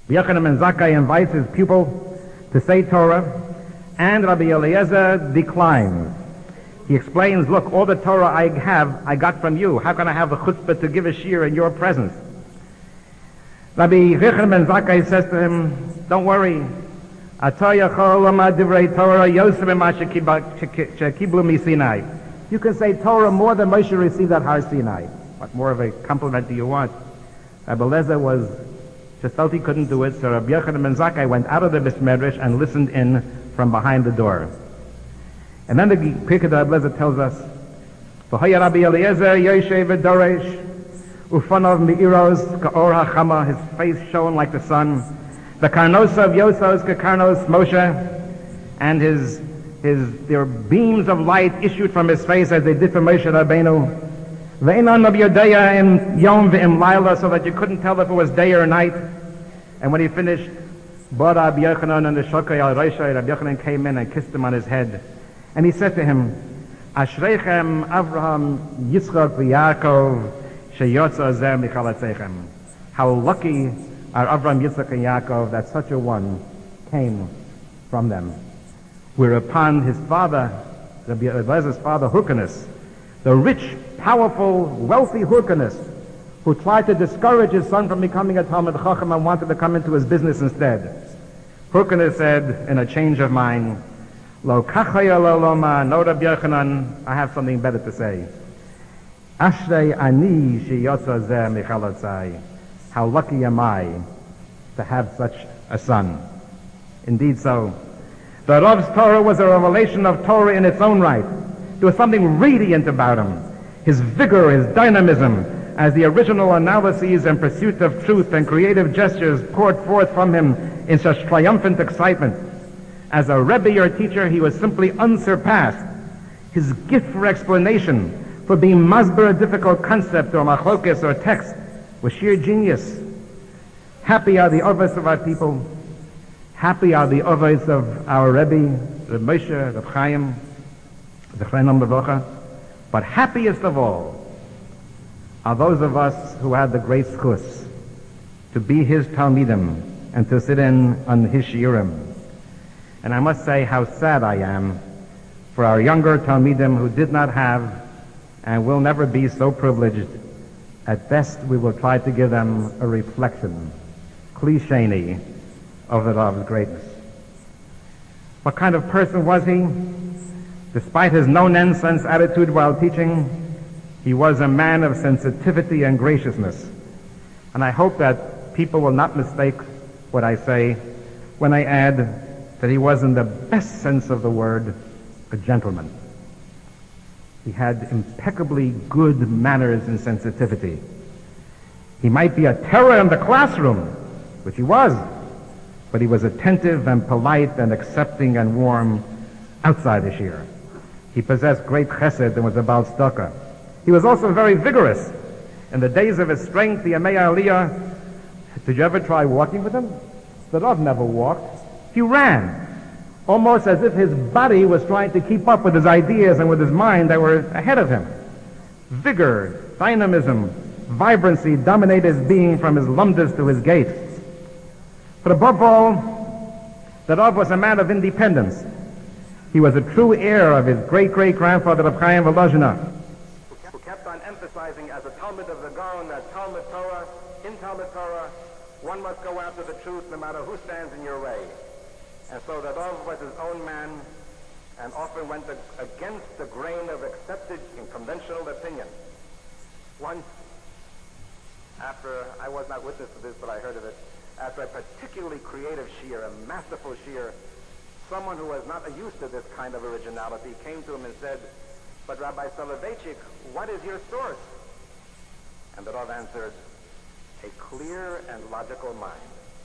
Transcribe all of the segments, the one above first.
Yochanan ben Zakkai invites his pupil to say Torah, and Rabbi Eliezer declines. He explains, look, all the Torah I have, I got from you. How can I have the chutzpah to give a shiur in your presence? Rabbi Yochanan ben Zakkai says to him, don't worry. You can say Torah more than Moshe received at Har Sinai. What more of a compliment do you want? Rabbi Eliezer just felt he couldn't do it, so Rabbi Yochanan ben Zakkai went out of the Beis Medrash and listened in from behind the door. And then the Pirkei Rabbi Eliezer tells us, V'hoya Rabbi Eliezer yoshev v'doresh, ufanov me'iros ka'or hachama, his face shone like the sun. V'karnosav yosos ka'karnos Moshe, and there were beams of light issued from his face as they did from Moshe Rabbeinu. Ve'enon of yodeya im yom ve'im laila, so that you couldn't tell if it was day or night. And when he finished, Ba Rabbi Yochanan and the Shokay al Roshai, Rabbi Yochanan came in and kissed him on his head. And he said to him, Ashreichem Avraham Yitzchak v'Yaakov sheyotza zeh michalatzeichem. How lucky are Avraham, Yitzchak, and Yaakov that such a one came from them. Whereupon his father, Rabbi Eliezer's father, Hyrcanus, the rich, powerful, wealthy Hyrcanus, who tried to discourage his son from becoming a Talmid Chacham and wanted to come into his business instead. Hyrcanus said, in a change of mind, Lo kachaya lo loma, no Rabbi Yochanan, I have something better to say. Ashrei ani sheyotza zeh michalotzai. How lucky am I to have such a son. Indeed so. The Rav's Torah was a revelation of Torah in its own right. There was something radiant about him. His vigor, his dynamism, as the original analyses and pursuit of truth and creative gestures poured forth from him in such triumphant excitement. As a Rebbe or teacher, he was simply unsurpassed. His gift for explanation, for being masber a difficult concept or machlokes or text, was sheer genius. Happy are the avos of our people. Happy are the avos of our Rebbe, Reb Moshe, Reb Chaim, Zechreinam Levracha. But happiest of all are those of us who had the great schus to be his Talmidim and to sit in on his shiurim. And I must say how sad I am for our younger Talmidim who did not have and will never be so privileged. At best, we will try to give them a reflection, cliché-ny, of the Rav's greatness. What kind of person was he? Despite his no-nonsense attitude while teaching, he was a man of sensitivity and graciousness. And I hope that people will not mistake what I say when I add that he was, in the best sense of the word, a gentleman. He had impeccably good manners and sensitivity. He might be a terror in the classroom, which he was, but he was attentive and polite and accepting and warm outside the shiur. He possessed great chesed and was a Baal Tzedakah. He was also very vigorous. In the days of his strength, the Yemei Aliyah, did you ever try walking with him? The Rav never walked. He ran, almost as if his body was trying to keep up with his ideas and with his mind that were ahead of him. Vigor, dynamism, vibrancy dominated his being from his lumdus to his gait. But above all, the Rav was a man of independence. He was a true heir of his great-great-grandfather, Reb Chaim Volozhiner, who kept on emphasizing as a Talmud of the Gaon that Talmud Torah, in Talmud Torah, one must go after the truth no matter who stands in your way. And so the Rav was his own man and often went against the grain of accepted and conventional opinion. Once, after, I was not witness to this, but I heard of it, after a particularly creative shiur, a masterful shiur, someone who was not used to this kind of originality came to him and said, but Rabbi Soloveitchik, what is your source? And the Rav answered, a clear and logical mind.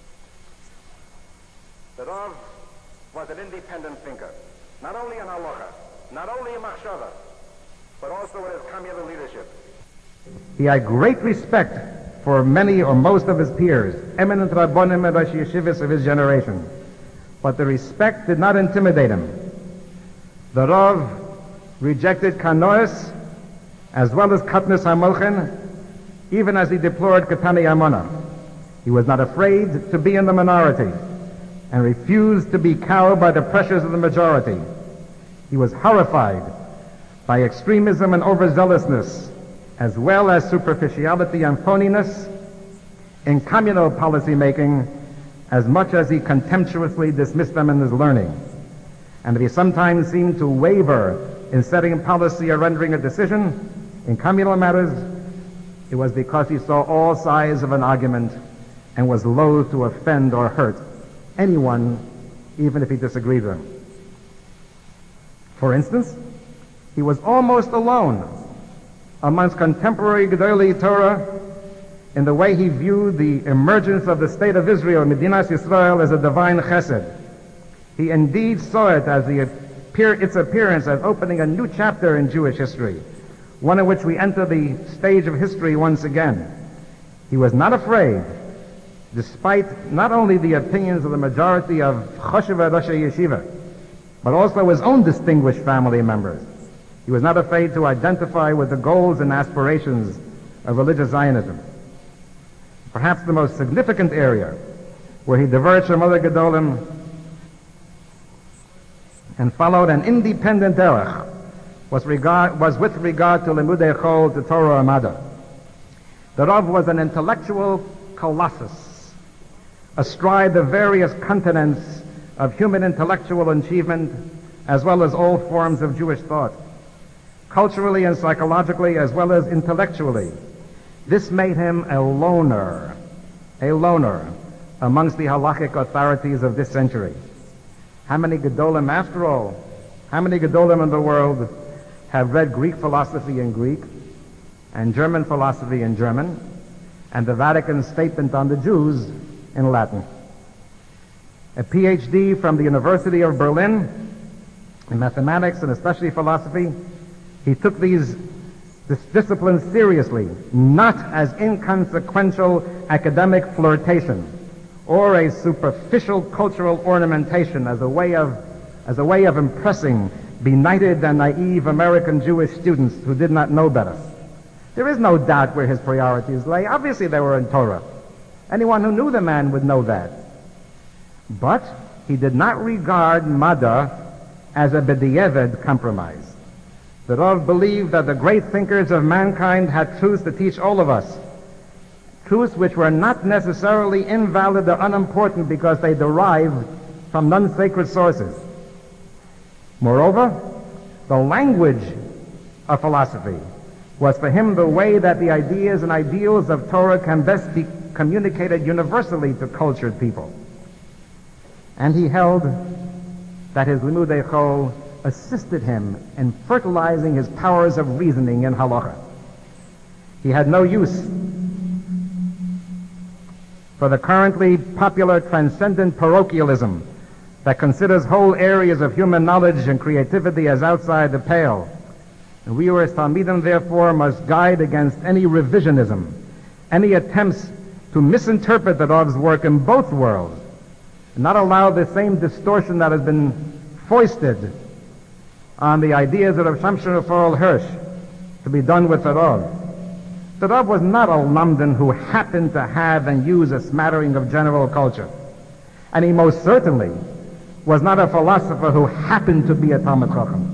The Rav was an independent thinker, not only in halacha, not only in machshava, but also in his communal leadership. He had great respect for many or most of his peers, eminent rabbonim and rashi yeshivas of his generation. But the respect did not intimidate him. The Rav rejected kanois as well as katnus hamolchen, even as he deplored katani amona. He was not afraid to be in the minority and refused to be cowed by the pressures of the majority. He was horrified by extremism and overzealousness, as well as superficiality and phoniness in communal policy making, as much as he contemptuously dismissed them in his learning. And if he sometimes seemed to waver in setting policy or rendering a decision in communal matters, it was because he saw all sides of an argument and was loath to offend or hurt anyone, even if he disagreed with him. For instance, he was almost alone amongst contemporary Gedolei Torah in the way he viewed the emergence of the state of Israel, Medinas Yisrael, as a divine chesed. He indeed saw it as its appearance as opening a new chapter in Jewish history, one in which we enter the stage of history once again. He was not afraid, despite not only the opinions of the majority of Choshev Rosh Yeshiva, but also his own distinguished family members. He was not afraid to identify with the goals and aspirations of religious Zionism. Perhaps the most significant area where he diverged from other Gedolim and followed an independent derech was with regard to Limudei Chol, to Torah Amada. The Rav was an intellectual colossus, astride the various continents of human intellectual achievement, as well as all forms of Jewish thought, culturally and psychologically, as well as intellectually. This made him a loner amongst the halachic authorities of this century. How many Gedolim, after all, how many Gedolim in the world have read Greek philosophy in Greek and German philosophy in German and the Vatican statement on the Jews in Latin? A PhD from the University of Berlin in mathematics and especially philosophy, he took these disciplines seriously, not as inconsequential academic flirtation or a superficial cultural ornamentation as a way of impressing benighted and naive American Jewish students who did not know better. There is no doubt where his priorities lay. Obviously they were in Torah. Anyone who knew the man would know that. But he did not regard Mada as a b'di'evad compromise. The Rav believed that the great thinkers of mankind had truths to teach all of us, truths which were not necessarily invalid or unimportant because they derived from non-sacred sources. Moreover, the language of philosophy was for him the way that the ideas and ideals of Torah can best be communicated universally to cultured people. And he held that his Limudei Chol assisted him in fertilizing his powers of reasoning in halacha. He had no use for the currently popular transcendent parochialism that considers whole areas of human knowledge and creativity as outside the pale. And we as Talmidim, therefore, must guide against any revisionism, any attempts to misinterpret the Rav's work in both worlds, and not allow the same distortion that has been foisted on the ideas of Rav Shamshon Raphael Hirsch to be done with the Rav. The Rav was not a Lamdan who happened to have and use a smattering of general culture. And he most certainly was not a philosopher who happened to be a Talmid Chacham.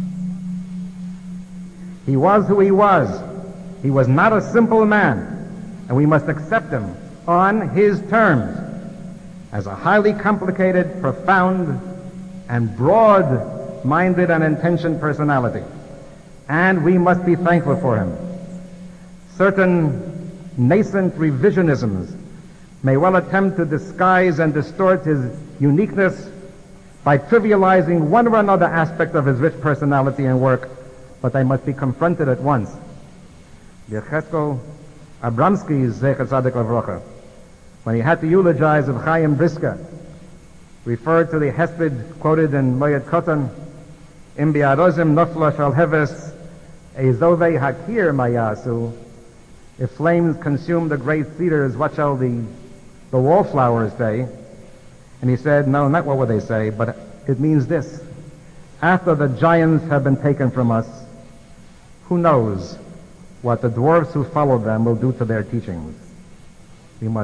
He was who he was. He was not a simple man, and we must accept him on his terms as a highly complicated, profound, and broad-minded and intentioned personality. And we must be thankful for him. Certain nascent revisionisms may well attempt to disguise and distort his uniqueness by trivializing one or another aspect of his rich personality and work, but they must be confronted at once. Yechezkel Abramsky's Zecher Tzaddik Levrocha, when he had to eulogize of Chaim Briska, referred to the hesped quoted in Moed Katan, Im bi'arozim nofla shal heves ezovei hakir mayasu. If flames consume the great cedars, what shall the wallflowers say? And he said, no, not what would they say, but it means this. After the giants have been taken from us, who knows what the dwarfs who follow them will do to their teachings? We must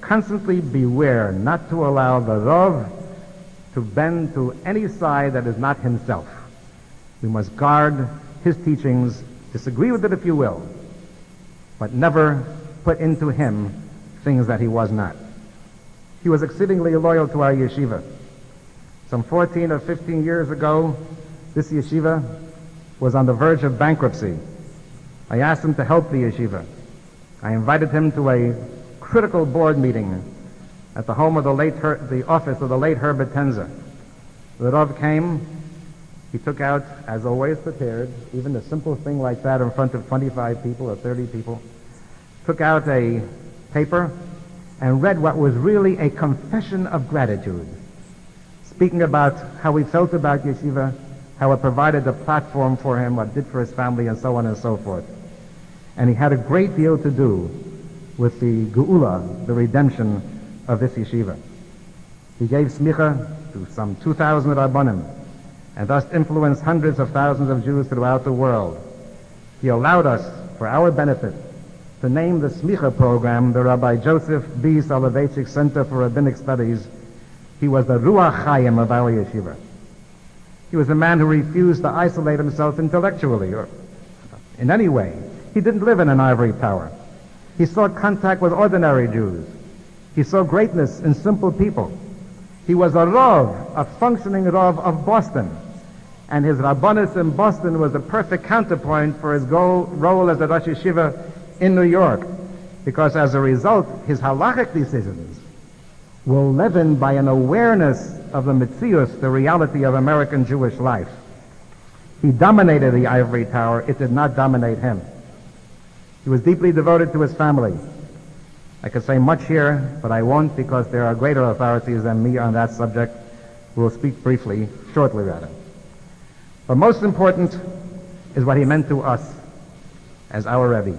constantly beware not to allow the Rav to bend to any side that is not himself. We must guard his teachings, disagree with it if you will, but never put into him things that he was not. He was exceedingly loyal to our yeshiva. Some 14 or 15 years ago, this yeshiva was on the verge of bankruptcy. I asked him to help the yeshiva. I invited him to a critical board meeting at the home of the office of the late Herbert Tenzer. The Rav came. He took out, as always prepared, even a simple thing like that in front of 25 people or 30 people, took out a paper and read what was really a confession of gratitude, speaking about how he felt about yeshiva, how it provided a platform for him, what it did for his family, and so on and so forth. And he had a great deal to do with the geula, the redemption of this yeshiva. He gave smicha to some 2,000 rabbanim, and thus influenced hundreds of thousands of Jews throughout the world. He allowed us, for our benefit, to name the smicha program the Rabbi Joseph B. Soloveitchik Center for Rabbinic Studies. He was the Ruach Chaim of our yeshiva. He was a man who refused to isolate himself intellectually or in any way. He didn't live in an ivory tower. He sought contact with ordinary Jews. He saw greatness in simple people. He was a Rav, a functioning Rav of Boston. And his Rabbanis in Boston was a perfect counterpoint for his role as a Rosh Yeshiva in New York. Because as a result, his halachic decisions were leavened by an awareness of the Metzius, the reality of American Jewish life. He dominated the ivory tower. It did not dominate him. He was deeply devoted to his family. I could say much here, but I won't because there are greater authorities than me on that subject who will speak briefly, shortly rather. But most important is what he meant to us as our Rebbe.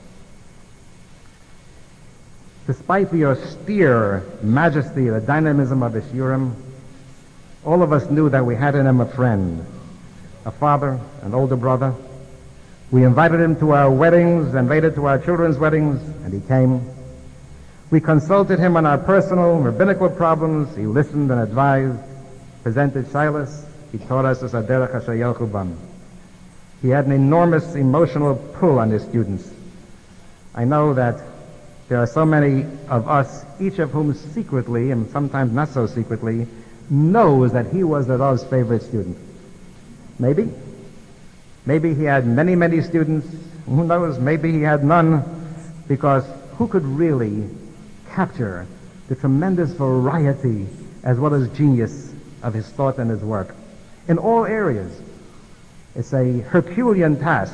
Despite the austere majesty, the dynamism of his shiurim, all of us knew that we had in him a friend, a father, an older brother. We invited him to our weddings and later to our children's weddings, and he came. We consulted him on our personal, rabbinical problems. He listened and advised, presented shilas. He taught us as a derech hashayel chubam. He had an enormous emotional pull on his students. I know that there are so many of us, each of whom secretly, and sometimes not so secretly, knows that he was the Rav's favorite student. Maybe. Maybe he had many, many students. Who knows? Maybe he had none, because who could really capture the tremendous variety as well as genius of his thought and his work in all areas? It's a Herculean task.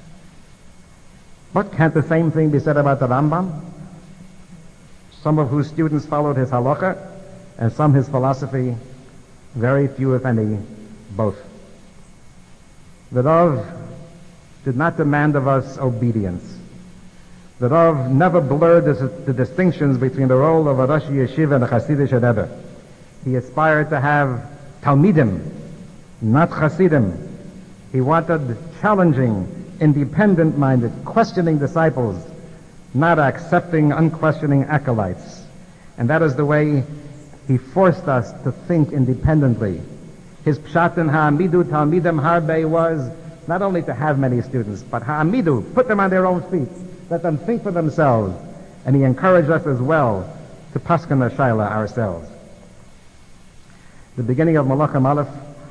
But can't the same thing be said about the Rambam? Some of whose students followed his halacha, and some his philosophy. Very few, if any, both. The Rav did not demand of us obedience. The Rav never blurred the distinctions between the role of a Rosh Yeshiva and a Hasidic Rebbe. He aspired to have Talmidim, not Hasidim. He wanted challenging, independent-minded, questioning disciples, not accepting, unquestioning acolytes. And that is the way he forced us to think independently. His pshat in ha'amidu talmidim harbe was not only to have many students, but ha'amidu, put them on their own feet, let them think for themselves. And he encouraged us as well to paskin the shaila ourselves. The beginning of Malachim Aleph,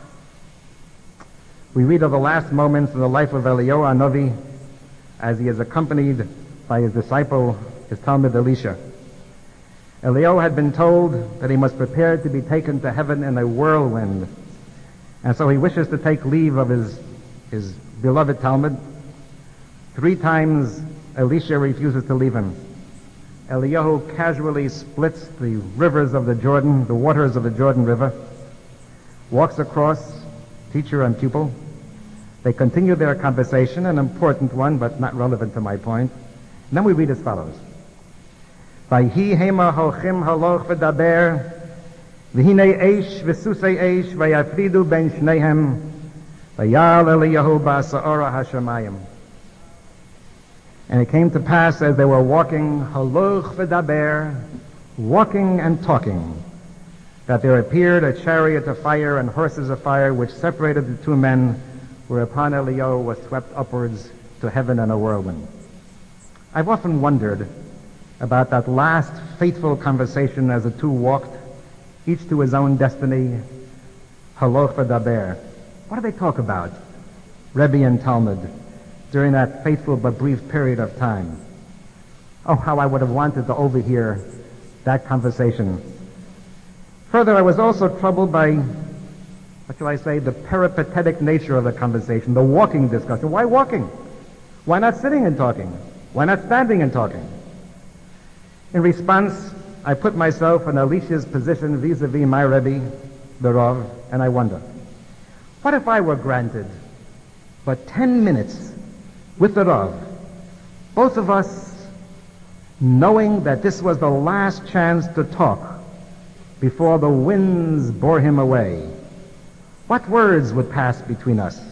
we read of the last moments in the life of Eliyahu Hanavi as he is accompanied by his disciple, his Talmud Elisha. Eliyahu had been told that he must prepare to be taken to heaven in a whirlwind. And so he wishes to take leave of his beloved Talmud. 3 times Elisha refuses to leave him. Eliyahu casually splits the rivers of the Jordan, the waters of the Jordan River, walks across, teacher and pupil. They continue their conversation, an important one, but not relevant to my point. And then we read as follows. Vayhi hema hochim haloch v'daber v'hinei eish v'susei eish v'yafridu ben shnehem v'yal Eliyahu ba'asa'ora hashamayim. And it came to pass as they were walking haloch v'daber, walking and talking, that there appeared a chariot of fire and horses of fire which separated the two men, whereupon Eliyahu was swept upwards to heaven in a whirlwind. I've often wondered about that last fateful conversation as the two walked, each to his own destiny, haloch v'daber. What do they talk about, Rebbe and Talmud, during that fateful but brief period of time? Oh, how I would have wanted to overhear that conversation. Further, I was also troubled by, what shall I say, the peripatetic nature of the conversation, the walking discussion. Why walking? Why not sitting and talking? Why not standing and talking? In response, I put myself in Alicia's position vis-a-vis my Rebbe, the Rav, and I wonder, what if I were granted but 10 minutes with the Rav, both of us knowing that this was the last chance to talk before the winds bore him away? What words would pass between us?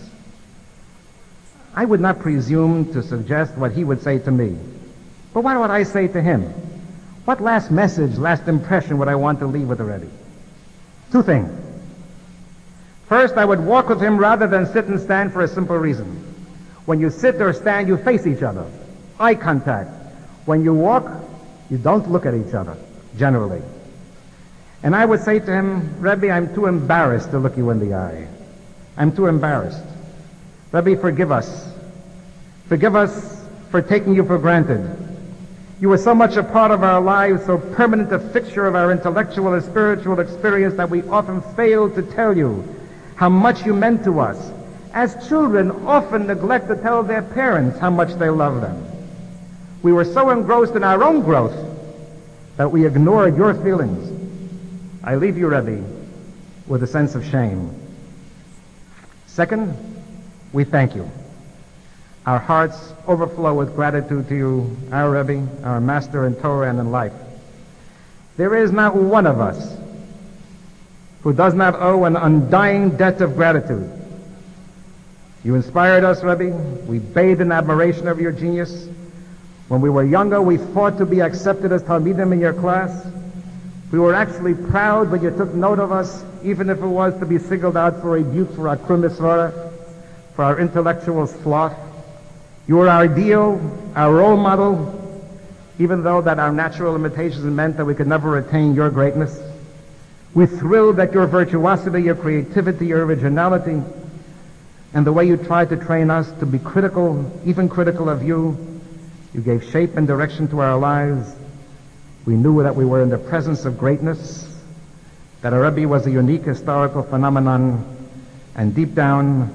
I would not presume to suggest what he would say to me, but what would I say to him? What last message, last impression would I want to leave with the Rebbe? Two things. First, I would walk with him rather than sit and stand for a simple reason. When you sit or stand, you face each other. Eye contact. When you walk, you don't look at each other, generally. And I would say to him, Rebbe, I'm too embarrassed to look you in the eye. I'm too embarrassed. Rebbe, forgive us. Forgive us for taking you for granted. You were so much a part of our lives, so permanent a fixture of our intellectual and spiritual experience that we often fail to tell you how much you meant to us. As children often neglect to tell their parents how much they love them. We were so engrossed in our own growth that we ignored your feelings. I leave you, Rebbe, with a sense of shame. Second, we thank you. Our hearts overflow with gratitude to you, our Rebbe, our master in Torah and in life. There is not one of us who does not owe an undying debt of gratitude. You inspired us, Rebbe. We bathed in admiration of your genius. When we were younger, we fought to be accepted as Talmidim in your class. We were actually proud when you took note of us, even if it was to be singled out for rebuke for our krumisvara, for our intellectual sloth. You were our ideal, our role model, even though that our natural limitations meant that we could never attain your greatness. We thrilled at your virtuosity, your creativity, your originality, and the way you tried to train us to be critical, even critical of you. You gave shape and direction to our lives. We knew that we were in the presence of greatness, that our Rebbe was a unique historical phenomenon, and deep down,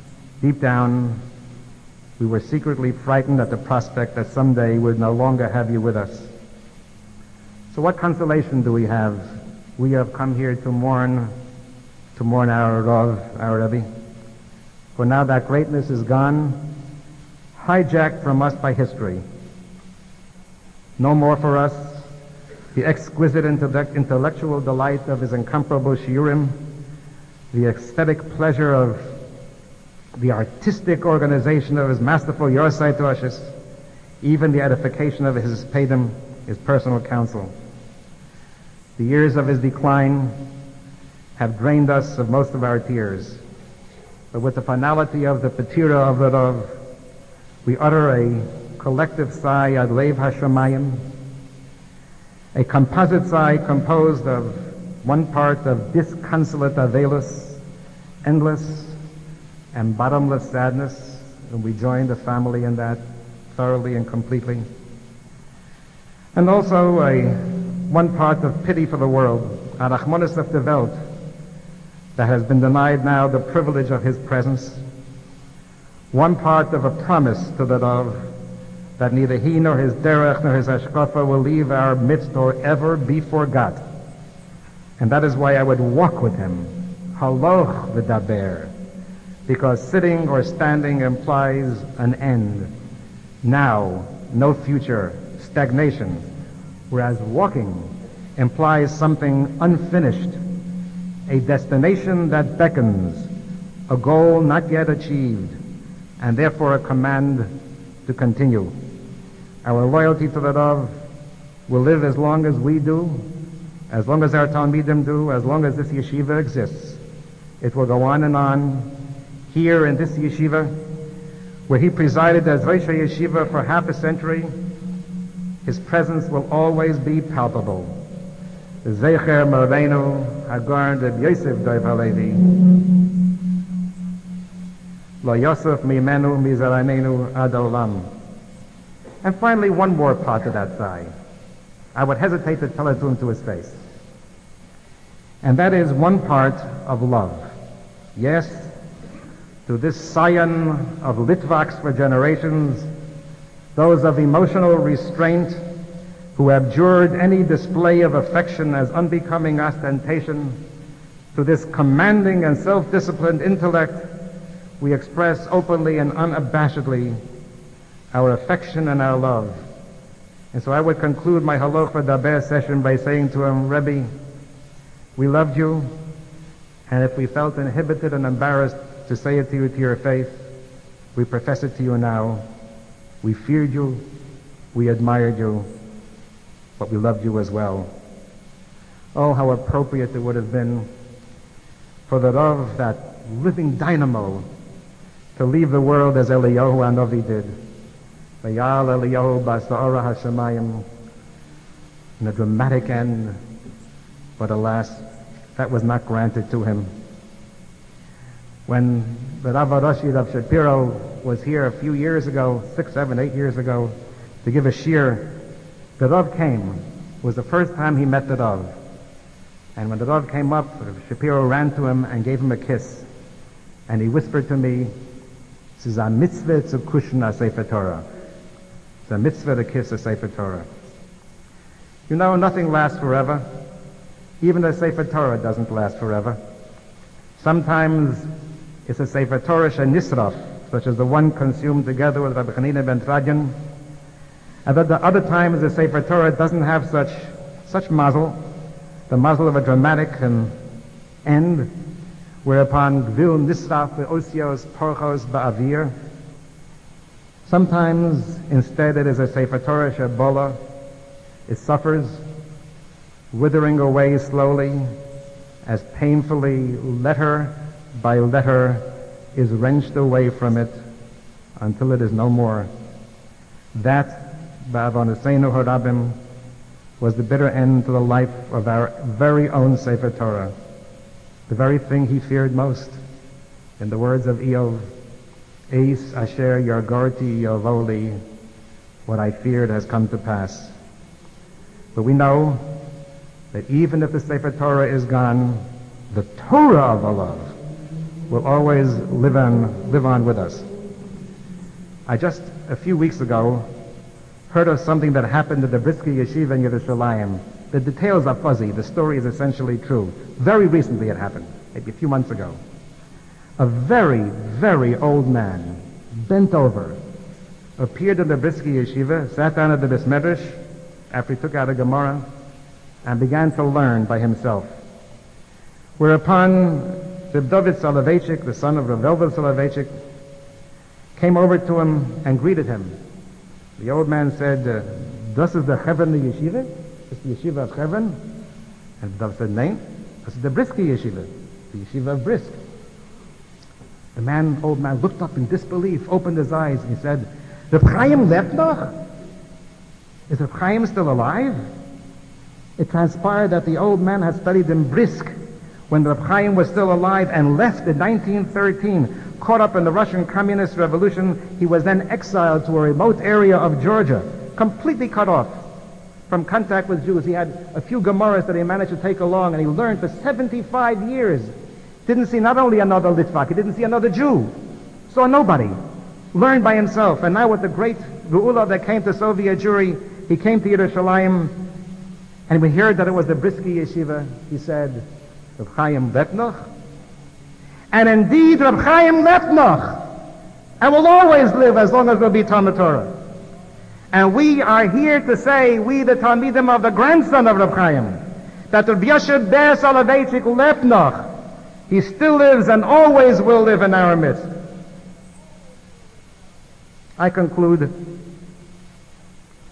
we were secretly frightened at the prospect that someday we would no longer have you with us. So what consolation do we have? We have come here to mourn our Rav, our Rebbe. For now that greatness is gone, hijacked from us by history. No more for us the exquisite intellectual delight of his incomparable shiurim, the aesthetic pleasure of the artistic organization of his masterful Yorsai Droshes, even the edification of his Pedim, his personal counsel. The years of his decline have drained us of most of our tears, but with the finality of the Petira of the Rav, we utter a collective sigh ad lev hashamayim, a composite sigh composed of one part of disconsolate avelus, endless and bottomless sadness, and we join the family in that thoroughly and completely. And also one part of pity for the world, arachmonis of the Welt, that has been denied now the privilege of his presence. One part of a promise to the Rav that neither he nor his derech nor his hashkafa will leave our midst or ever be forgot. And that is why I would walk with him, haloch v'daber, because sitting or standing implies an end. Now, no future, stagnation, whereas walking implies something unfinished, a destination that beckons, a goal not yet achieved, and therefore a command to continue. Our loyalty to the Rav will live as long as we do, as long as our Talmidim do, as long as this yeshiva exists. It will go on and on. Here in this yeshiva, where he presided as Rosh Yeshiva for half a century, his presence will always be palpable. Zecher Morenu Hagar de Yosef Dov Halevi Lo Yosef Mimenu Mizaranenu Ad Olam. And finally, one more part to that sigh. I would hesitate to tell it to him to his face. And that is one part of love. Yes, to this scion of Litvaks for generations, those of emotional restraint who abjured any display of affection as unbecoming ostentation, to this commanding and self-disciplined intellect, we express openly and unabashedly our affection and our love. And so I would conclude my Halacha Daber session by saying to him, Rebbe, we loved you, and if we felt inhibited and embarrassed to say it to you to your face, we profess it to you now. We feared you, we admired you, but we loved you as well. Oh, how appropriate it would have been for the Rav, that living dynamo, to leave the world as Eliyahu Hanavi did. Vayal Eliyahu Basa'ara Hashemayim, in a dramatic end, but alas, that was not granted to him. When the Rav Arashi Rav Shapiro was here a few years ago, 6, 7, 8 years ago, to give a shir, the Rav came. It was the first time he met the Rav. And when the Rav came up, Shapiro ran to him and gave him a kiss. And he whispered to me, this is a mitzvah to kushna Sefer Torah. It's a mitzvah to kiss a Sefer Torah. You know, nothing lasts forever. Even the Sefer Torah doesn't last forever. Sometimes it's a Sefer Torah shenisraf, such as the one consumed together with Rabbi Chanina ben Tradian. And at the other times the Sefer Torah doesn't have such mazel, the mazel of a dramatic end, whereupon gvil nisraf ve'osios porchos ba'avir. Sometimes instead it is a Sefer Torah shebola. It suffers, withering away slowly, as painfully letter by letter is wrenched away from it until it is no more. That, ba'avonoseinu harabim, was the bitter end to the life of our very own Sefer Torah, the very thing he feared most. In the words of Eov, Eis asher yargorti yovoli, what I feared has come to pass. But we know that even if the Sefer Torah is gone, the Torah of Allah will always live on with us. I just a few weeks ago heard of something that happened at the Briski Yeshiva in Yerushalayim. The details are fuzzy. The story is essentially true. Very recently it happened, maybe a few months ago. A very, very old man, bent over, appeared in the Briski Yeshiva, sat down at the Beis Medrash after he took out a Gemara, and began to learn by himself. Whereupon Reb David Soloveitchik, the son of Reb Elva Soloveitchik, came over to him and greeted him. The old man said, "Das is the Chevron Yeshiva? This is the Yeshiva of Chevron?" And David said, "Nein, this is the Briski Yeshiva, the Yeshiva of Brisk." The old man looked up in disbelief, opened his eyes, and he said, "Reb Chaim lebt noch? Is Reb Chaim still alive?" It transpired that the old man had studied in Brisk when Reb Chaim was still alive and left in 1913. Caught up in the Russian Communist Revolution, he was then exiled to a remote area of Georgia, completely cut off from contact with Jews. He had a few Gemaras that he managed to take along, and he learned for 75 years. Didn't see not only another Litvak, he didn't see another Jew. Saw nobody. Learned by himself. And now with the great Geula that came to Soviet Jewry, he came to Yerushalayim, and we heard that it was the Briski Yeshiva. He said, "Reb Chaim lebt noch?" And indeed, Reb Chaim lebt noch, and will always live as long as there will be Talmud Torah. And we are here to say, we the Talmidim of the grandson of Reb Chaim, that Reb Yoshe Ber Soloveitchik lebt noch. He still lives and always will live in our midst. I conclude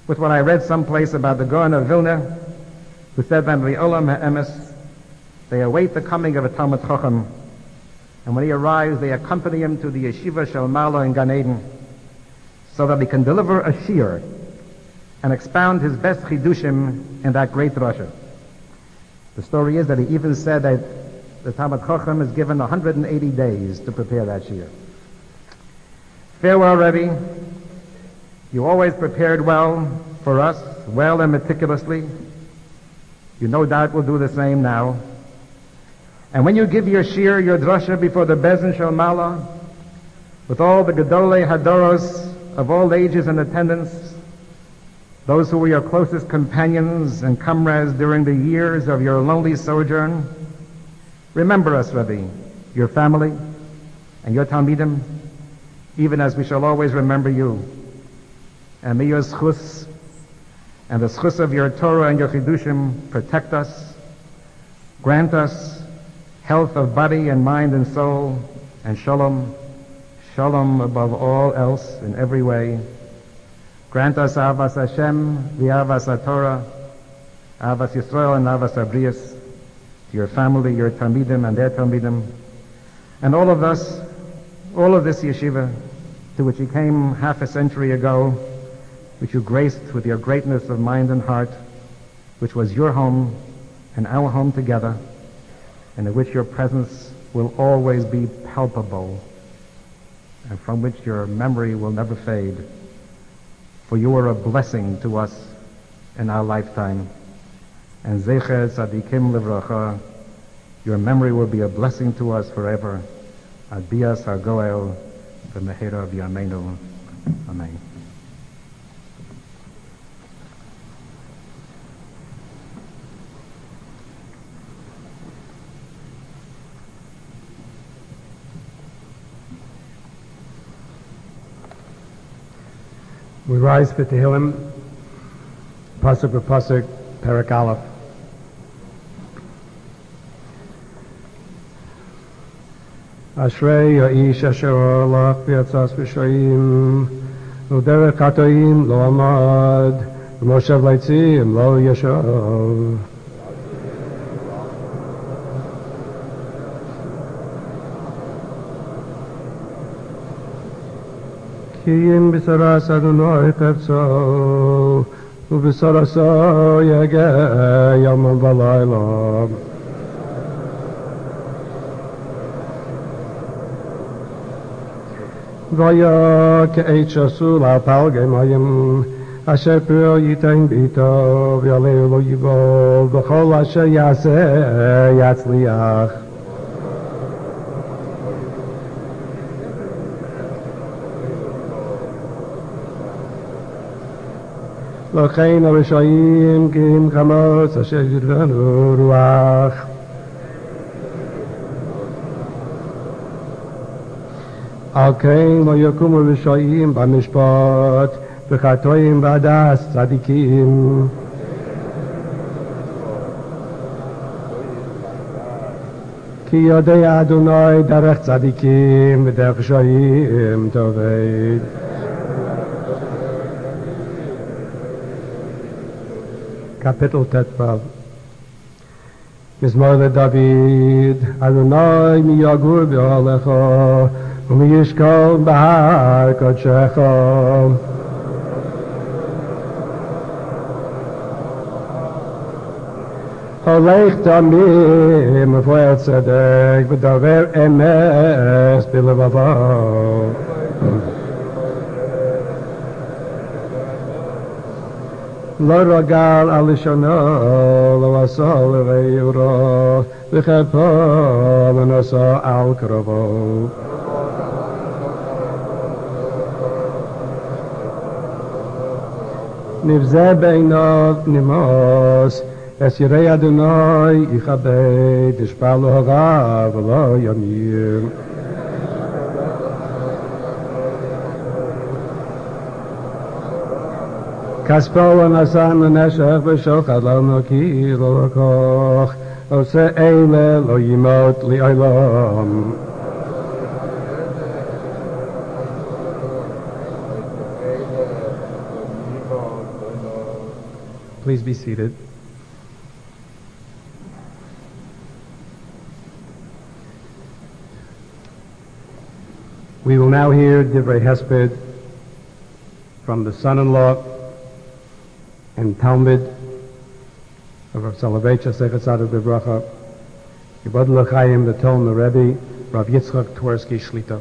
with what I read someplace about the Gaon of Vilna, who said that in the Olam HaEmes, they await the coming of a Talmud Chacham, and when he arrives, they accompany him to the Yeshiva Shel Ma'ala in Gan Eden, so that he can deliver a shiur and expound his best chidushim in that great drasha. The story is that he even said that the Talmud Chacham is given 180 days to prepare that shiur. Farewell, Rebbe. You always prepared well for us, well and meticulously. You no doubt will do the same now. And when you give your shiur, your drasha before the Bezin Shel Ma'ala, with all the Gedolei Hadoros of all ages in attendance, those who were your closest companions and comrades during the years of your lonely sojourn, remember us, Rebbe, your family and your Talmidim, even as we shall always remember you. And may your schus and the schus of your Torah and your chidushim protect us, grant us health of body and mind and soul, and shalom, shalom above all else in every way. Grant us Avas Hashem, v'Avas HaTorah, Avas Yisrael and Avas Abrius, to your family, your Talmidim and their Talmidim, and all of us, all of this yeshiva, to which you came half a century ago, which you graced with your greatness of mind and heart, which was your home and our home together, and in which your presence will always be palpable, and from which your memory will never fade. For you are a blessing to us in our lifetime. And Zecher Tzadikim Livracha, your memory will be a blessing to us forever. Ad Bias HaGoel, V'mehera B'yameinu. Amen. We rise for Tehillim, Pasuk for Pasuk, Perek Aleph. Ashrei Ya'ish Asher Orlach V'yatzas V'shoyim U'derech Chatoim Lo Amad V'moshav Leitzim Lo Yashav Ki im b'saras Adonai Tevtzo U'b'saraso Yageh Yomam V'layla Vaya ke'et shasul al palgei mayim Asher p'ro yitain b'ito V'yaleu lo yivol V'chol asher yaseh yatzliach L'chein ha-rishayim Kim chamotz Asher yirvenu ruach Al kein lo yakumu rishayim b'mishpat v'chatoim b'adas tzadikim Ki yodei Adonai derech tzadikim v'derech rishayim tovei Kapitel Tetvav Mizmor LeDavid Adonai mi yagur b'alecha U'miyishkol b'har kodshecha Holech tamim v'foel tzedek v'daver emes b'levavo Lo ragal al lishono lo asa l'veyuro v'chepo l'nasa al krovo Nivzeh beinav nimos Es yirei Adonai yichabed Yishpal lo harav lo yamir Kaspo l'nasan l'neshech v'shochad l'noki lo lakoch Ose eile lo yimot li'olam Please be seated. We will now hear Divrei Hesped from the son-in-law and Talmud of Rav Soloveitchik Zecher Tzaddik Livracha, Yibad L'chaim, the Tolna Rebbe, Rav Yitzchak Twersky Shlita.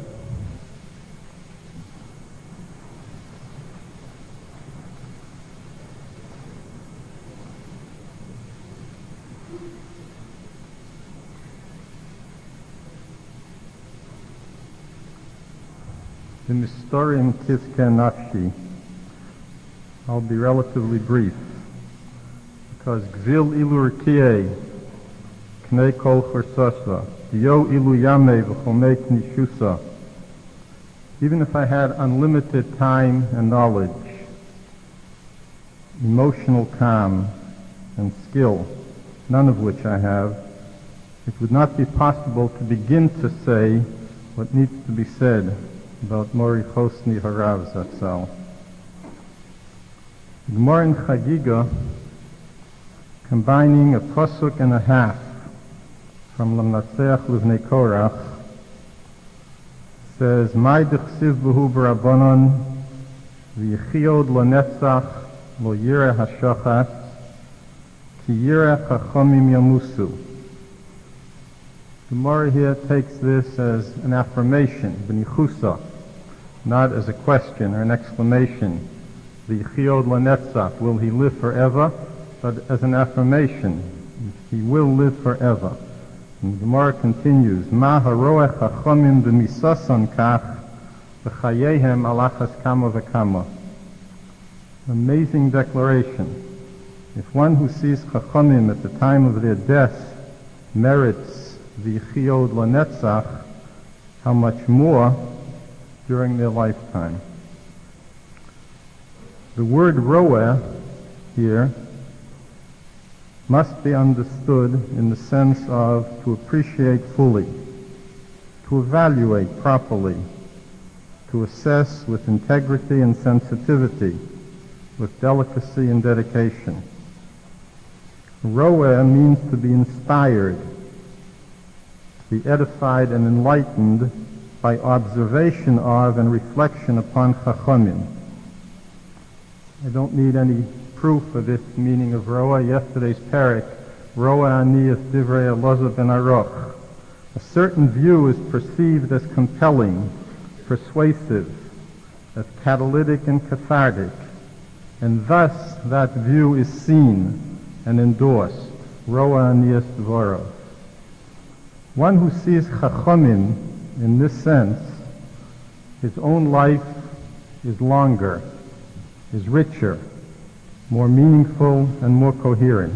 The Mistorim Kizke Nafshi. I'll be relatively brief, because Gzil Ilu Rikiye, Knei Kol Chorsasa, Yo Ilu Yame V'chomei Knishusa. Even if I had unlimited time and knowledge, emotional calm and skill, none of which I have, it would not be possible to begin to say what needs to be said about Mori Chosni Harav Zatzal. Gemara in Chagiga, combining a pasuk and a half from Lamnatseach Livnei Korach, says, Mai dechsiv b'hu b'rabbanon v'yichiod lo netzach lo yireh hashachas ki yireh chachomim yamusu. Gemara here takes this as an affirmation, b'nichusa, not as a question or an exclamation. V'yichiod lanetzach, will he live forever? But as an affirmation, he will live forever. And the Gemara continues, Ma haroech hachomim b'misasan kach v'chayehem alachas kama v'kama. Amazing declaration. If one who sees chachomim at the time of their death merits v'yichiod lanetzach, how much more during their lifetime. The word roeh here must be understood in the sense of to appreciate fully, to evaluate properly, to assess with integrity and sensitivity, with delicacy and dedication. Roeh means to be inspired, to be edified and enlightened by observation of and reflection upon Chachamim. I don't need any proof of this meaning of Roeh. Yesterday's parak, Roeh Aniyas Divrei Elazar ben Aruch. A certain view is perceived as compelling, persuasive, as catalytic and cathartic, and thus that view is seen and endorsed. Roeh Aniyas Dvorov. One who sees Chachamim in this sense, his own life is longer, is richer, more meaningful, and more coherent.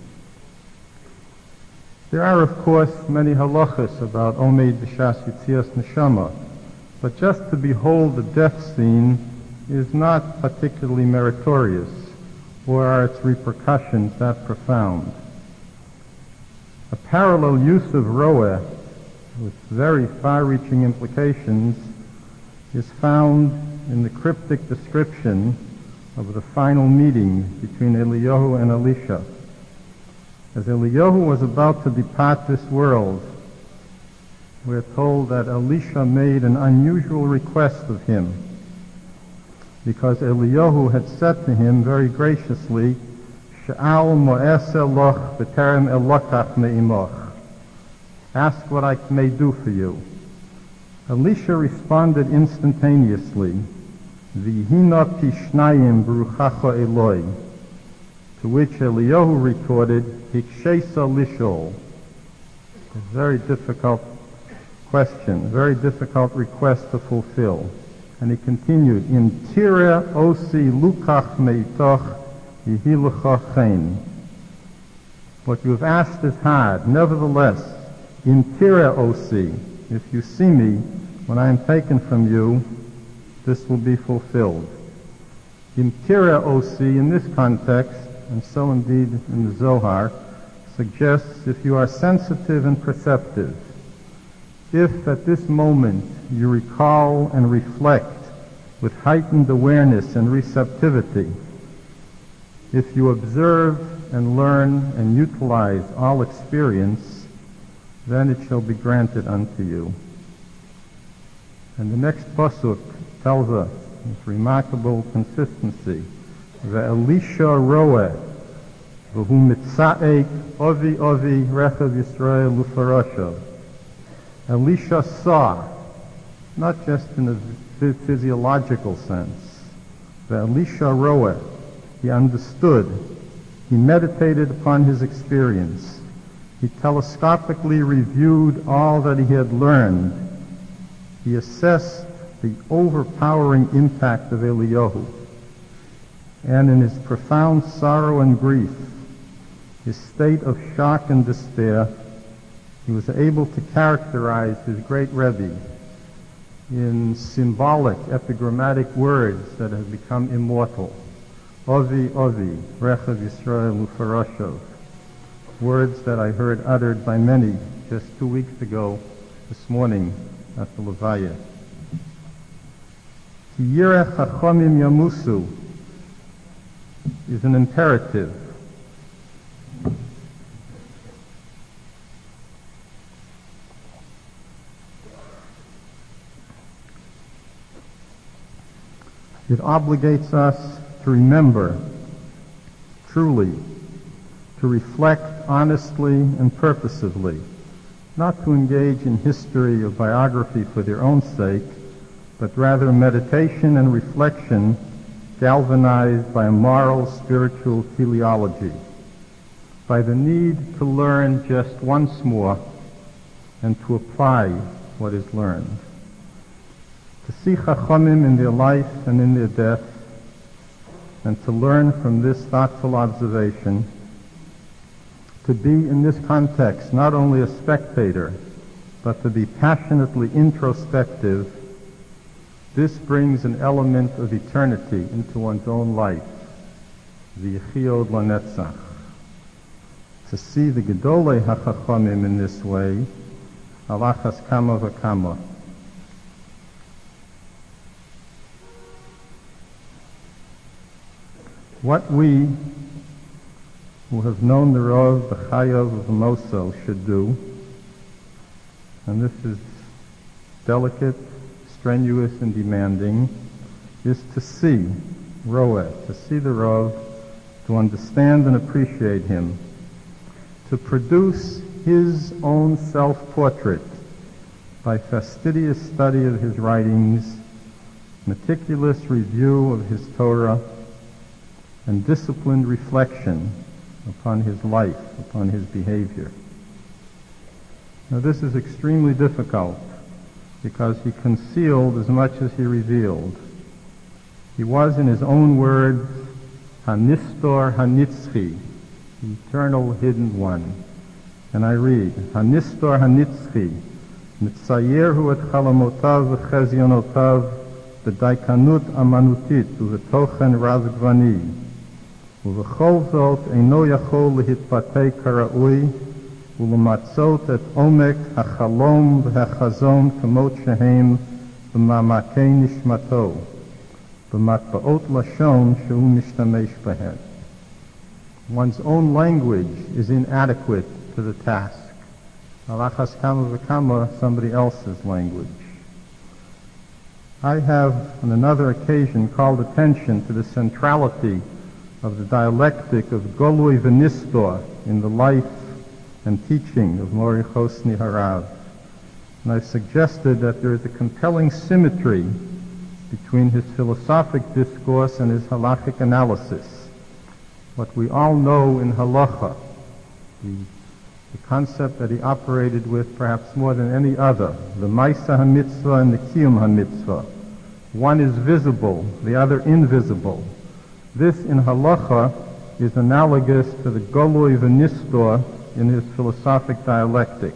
There are, of course, many halachas about Omeid B'Shas Yitzias Neshama, but just to behold the death scene is not particularly meritorious, or are its repercussions that profound. A parallel use of Roeh, with very far-reaching implications, is found in the cryptic description of the final meeting between Eliyahu and Elisha. As Eliyahu was about to depart this world, we're told that Elisha made an unusual request of him, because Eliyahu had said to him very graciously, Sha'al mo'eseh loch b'terem elokach me'imoch. Ask what I may do for you. Elisha responded instantaneously, V'hina pishnayim b'ruchacha Eloi, to which Eliyahu retorted, Hikshesa lishol. A very difficult question, a very difficult request to fulfill. And he continued, In tira osi lukach meitoch yihilucha chen. What you have asked is hard. Nevertheless, in tira osi, if you see me when I am taken from you, this will be fulfilled. In tira osi, in this context, and so indeed in the Zohar, suggests if you are sensitive and perceptive, if at this moment you recall and reflect with heightened awareness and receptivity, If you observe and learn and utilize all experience, then it shall be granted unto you. And the next pasuk tells us with remarkable consistency, Ve'elisha roeh, v'hu mitza'ek ovi ovi rechav Yisrael ufaroshav. Elisha saw, not just in a physiological sense. Ve'elisha roeh, he understood. He meditated upon his experience. He telescopically reviewed all that he had learned. He assessed the overpowering impact of Eliyahu. And in his profound sorrow and grief, his state of shock and despair, he was able to characterize his great Rebbe in symbolic, epigrammatic words that have become immortal. Ovi, Ovi, Rechav Yisrael Ufaroshav. Words that I heard uttered by many just 2 weeks ago, this morning, at the Levaya. Ki yireh chachomim yamusu is an imperative. It obligates us to remember, truly, to reflect honestly and purposively, not to engage in history or biography for their own sake, but rather meditation and reflection galvanized by a moral, spiritual teleology, by the need to learn just once more and to apply what is learned. To see Chachamim in their life and in their death, and to learn from this thoughtful observation, to be in this context not only a spectator, but to be passionately introspective, this brings an element of eternity into one's own life, the Yechiod Lanetzach. To see the Gedolei HaChachamim in this way, alachas kama v'kama. What we who have known the Rav, the Chayav of Mosul, should do, and this is delicate, strenuous, and demanding, is to see Roeh, to see the Rav, to understand and appreciate him, to produce his own self-portrait by fastidious study of his writings, meticulous review of his Torah, and disciplined reflection upon his life, upon his behavior. Now this is extremely difficult because he concealed as much as he revealed. He was, in his own words, Hanistor Hanitzchi, the eternal hidden one. And I read, Hanistor Hanitzchi, Mitzayerhu et chalamotav v'chezionotav b'daikanut amanutit u'v'tochen razgvani. ובכל זאת אינו יכול להתבטא כראוי ולמצות את עומק החלום והחזון כמות שהם במעמקי נשמתו, במטבעות לשון שהוא משתמש בהן. One's own language is inadequate to the task. Alachas kama v'kama, somebody else's language. I have, on another occasion, called attention to the centrality of the dialectic of Golui V'Nistor in the life and teaching of Mori Chosni Harav. And I've suggested that there is a compelling symmetry between his philosophic discourse and his halachic analysis. What we all know in halacha, the concept that he operated with perhaps more than any other, the Maisa HaMitzvah and the Kiyum HaMitzvah. One is visible, the other invisible. This in halacha is analogous to the Golui V'Nistor in his philosophic dialectic.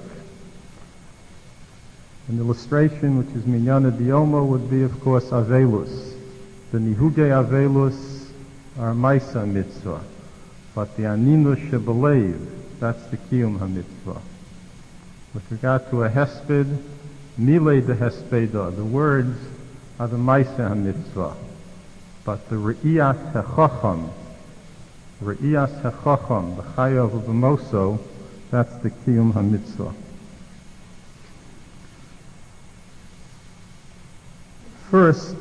An illustration which is minyana dioma would be, of course, Avelus. The Nihugei Avelus are Maisa Mitzvah, but the Aninu Shebelev, that's the Kiyum HaMitzvah. With regard to a Hesped, Milei de Hespeda, the words are the Maisa HaMitzvah. But the Re'iyat HaChacham, Re'iyas hachacham, b'chayav u'b'moso, that's the kiyum hamitzvah. First,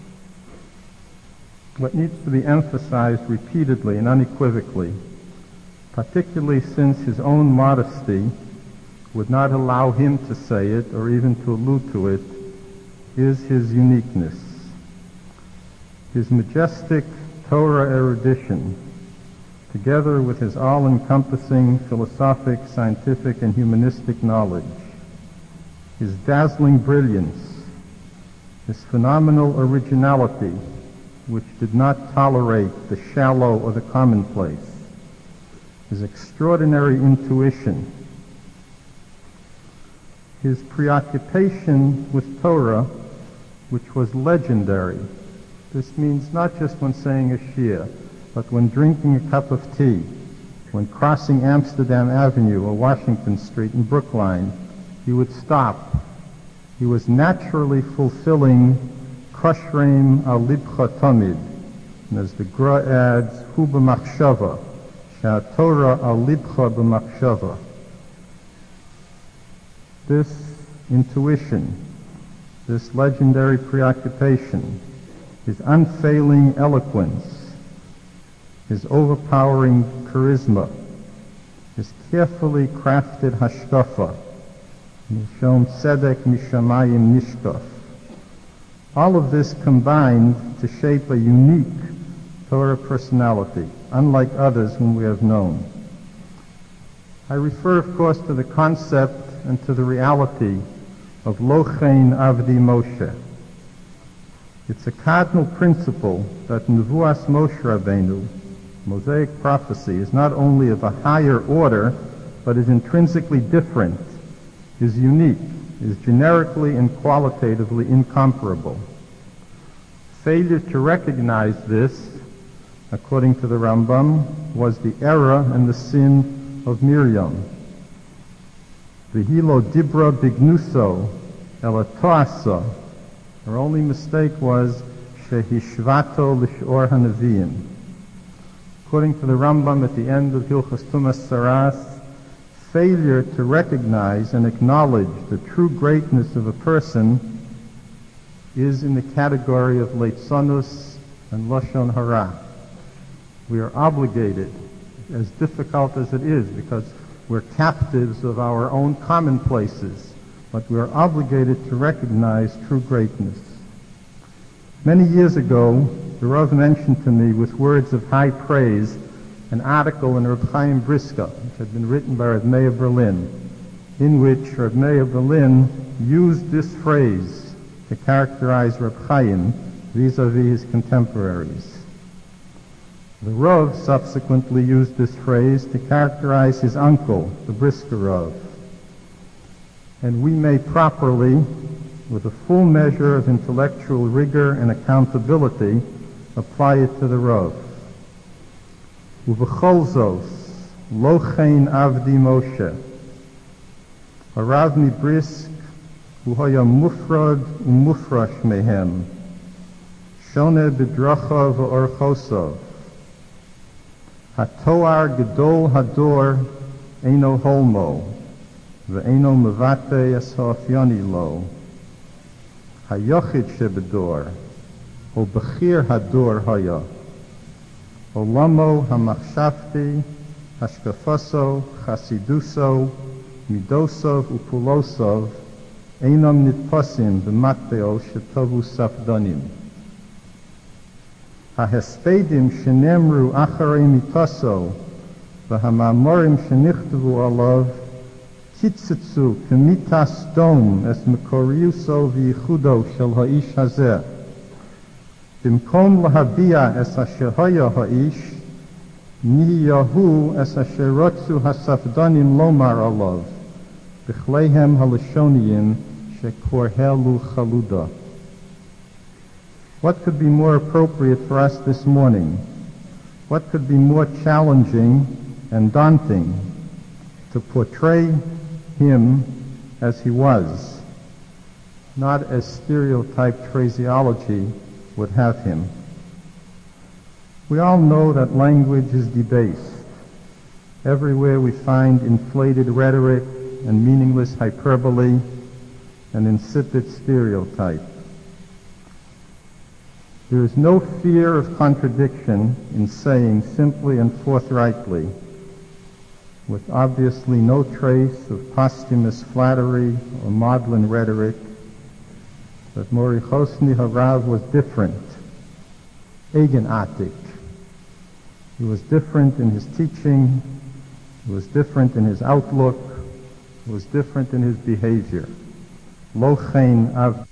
what needs to be emphasized repeatedly and unequivocally, particularly since his own modesty would not allow him to say it or even to allude to it, is his uniqueness. His majestic Torah erudition, together with his all-encompassing philosophic, scientific, and humanistic knowledge, his dazzling brilliance, his phenomenal originality, which did not tolerate the shallow or the commonplace, his extraordinary intuition, his preoccupation with Torah, which was legendary. This means not just when saying a shir, but when drinking a cup of tea, when crossing Amsterdam Avenue or Washington Street in Brookline, he would stop. He was naturally fulfilling Kashreim al libcha tamid, and as the Gra adds, hu b'machshava, sha'Torah al libcha b'machshava. This intuition, this legendary preoccupation, his unfailing eloquence, his overpowering charisma, his carefully crafted hashkafa, Mishom tzedek mishamayim nishkaf. All of this combined to shape a unique Torah personality, unlike others whom we have known. I refer, of course, to the concept and to the reality of Lochein Avdi Moshe. It's a cardinal principle that Nevuas Moshe Rabbeinu, Mosaic prophecy, is not only of a higher order, but is intrinsically different, is unique, is generically and qualitatively incomparable. Failure to recognize this, according to the Rambam, was the error and the sin of Miriam. V'hilo dibra bignuso elatoasa. Her only mistake was shehishvato l'shor hanaviyim. According to the Rambam at the end of Hilchos Tumas Saras, failure to recognize and acknowledge the true greatness of a person is in the category of leitzanus and lashon hara. We are obligated, as difficult as it is, because we're captives of our own commonplaces, but we are obligated to recognize true greatness. Many years ago, the Rav mentioned to me with words of high praise an article in Reb Chaim Briska, which had been written by Reb Meir Berlin, in which Reb Meir Berlin used this phrase to characterize Reb Chaim vis-a-vis his contemporaries. The Rav subsequently used this phrase to characterize his uncle, the Briska Rav. And we may properly, with a full measure of intellectual rigor and accountability, apply it to the Rav. Uv'chol zos, lochein avdi Moshe. Harav mibrisk, u'haya mufrad u'mufrash mehem. Shone b'dracha v'orchosov. Hatoar gedol hador eino holmo, ve'eino mevate es ha'afyoni lo. Hayochid shebedor, o bechir hador haya. Olamo hamachshavti, hashkafaso, chasiduso, midosov upulosov, einam nitpasim b'matbeo shetovu safdonim. Hahespedim shenemru acharei mitaso, v'hamamorim shenichtavu alav, kitzitzu kemitas dom es mekoriuso v'yichudo shel ha'ish hazeh. Bimkom lahabia es asher haya ha'ish, niyahu es asher rotzu hasafdanim lomar alav, b'chleihem halashoniyim shekorhelu chaluda. What could be more appropriate for us this morning? What could be more challenging and daunting to portray him as he was, not as stereotyped phraseology would have him. We all know that language is debased. Everywhere we find inflated rhetoric and meaningless hyperbole and insipid stereotype. There is no fear of contradiction in saying simply and forthrightly, with obviously no trace of posthumous flattery or maudlin rhetoric, that Mori Chosni Harav was different, eigenartig. He was different in his teaching, he was different in his outlook, he was different in his behavior. Lo chen av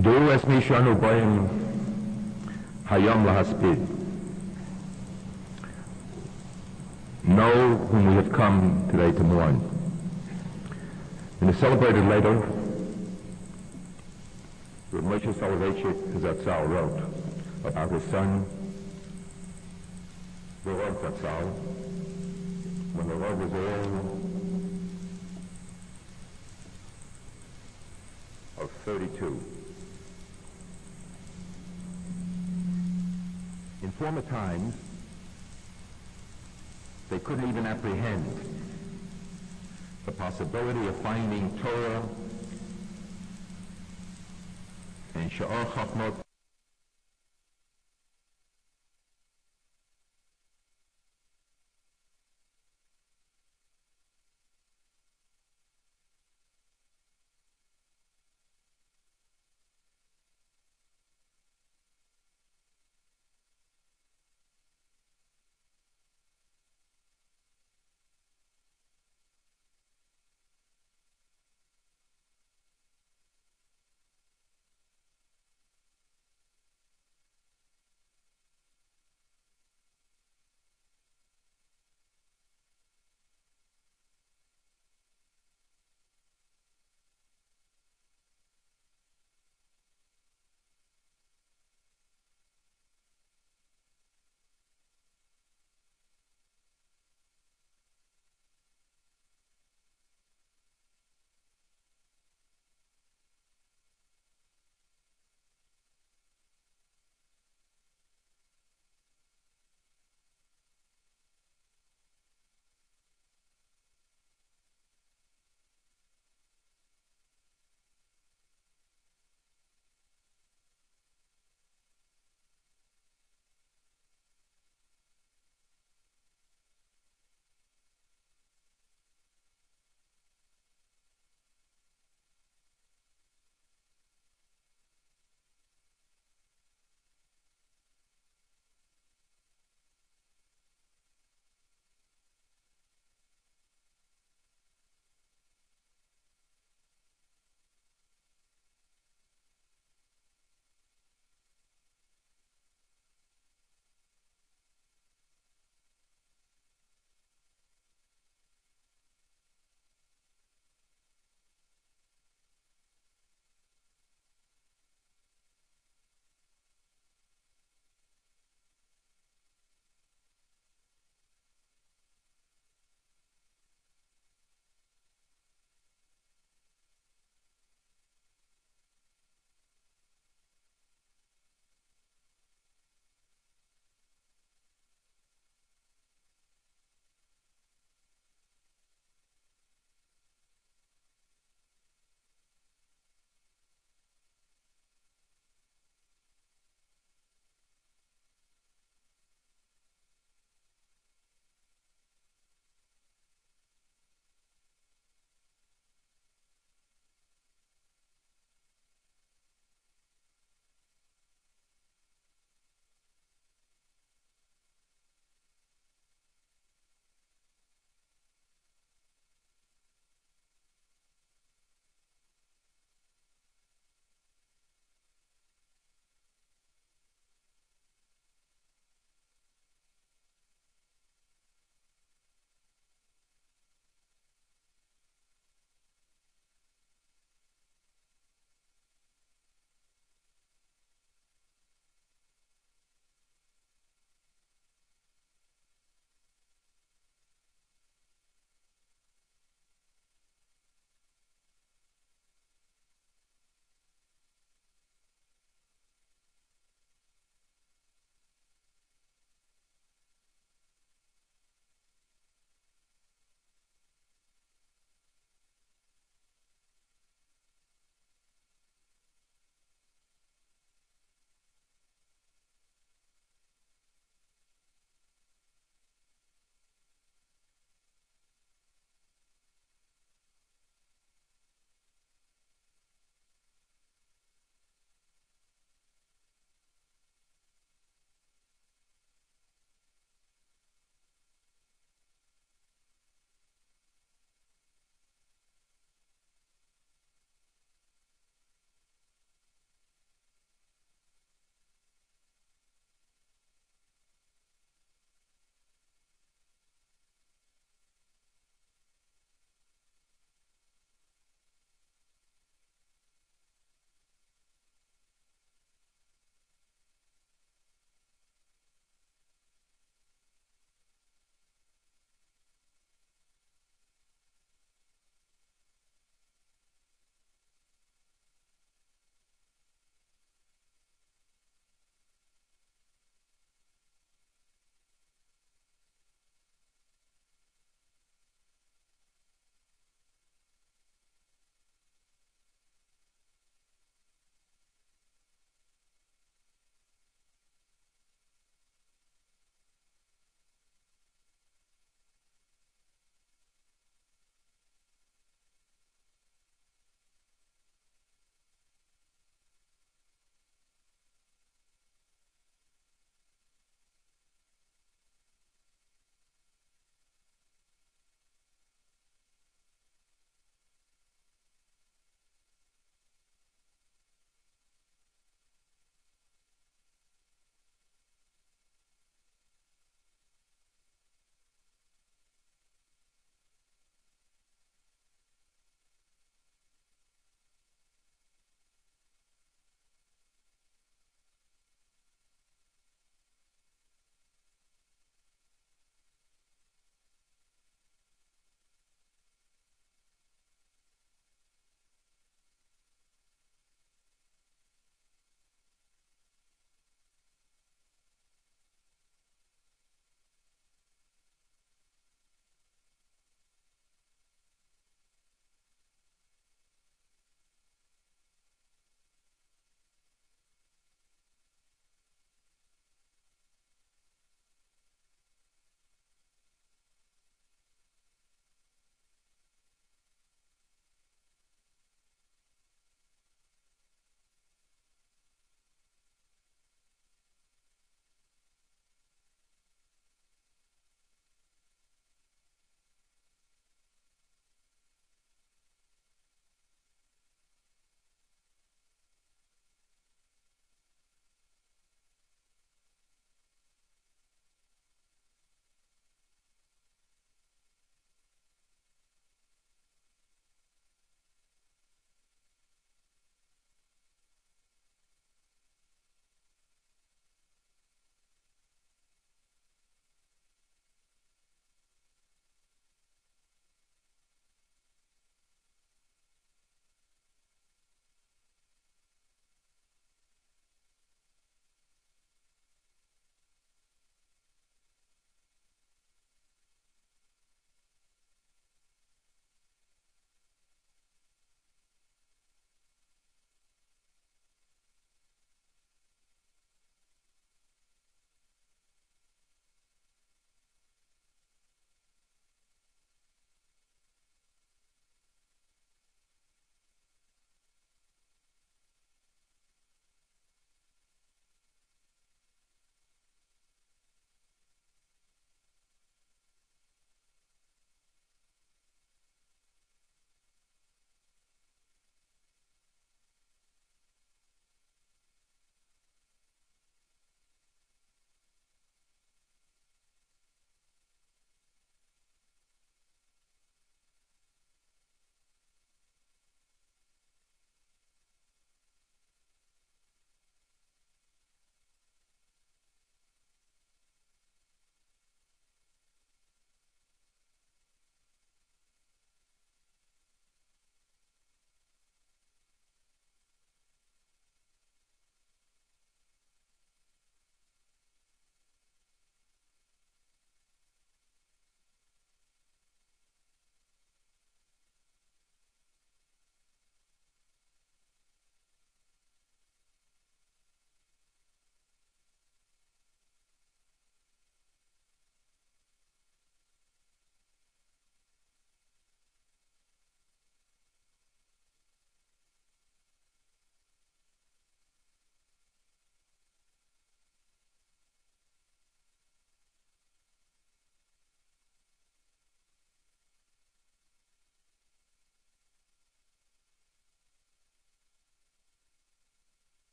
דעו es מי שאנו באים היום להספיד. Know whom we have come today to mourn. In the celebrated later, Rav Moshe Soloveitchik Zatzal wrote about his son, the Lord Zatzal, when the Lord was ill of 32. In former times, they couldn't even apprehend the possibility of finding Torah and Sha'ar Chachmot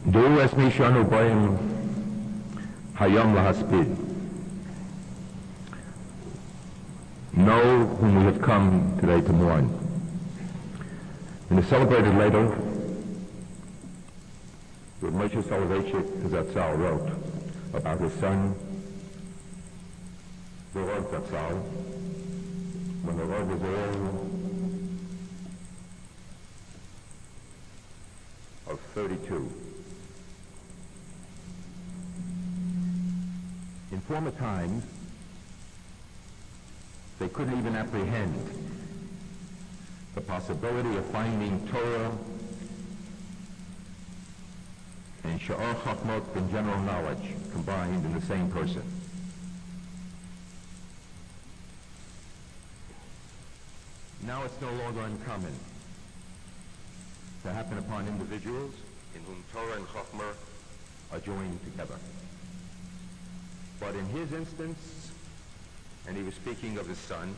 דעו es מי שאנו באים היום להספיד. Know whom we have come today to mourn. In the celebrated later, Rav Moshe Soloveitchik Zatzal wrote about his son, the Rav Zatzal, when the Rav was all of 32. In former times, they couldn't even apprehend the possibility of finding Torah and Sha'ar Chachmot and general knowledge combined in the same person. Now it's no longer uncommon to happen upon individuals in whom Torah and Chachmah are joined together. But in his instance, and he was speaking of his son,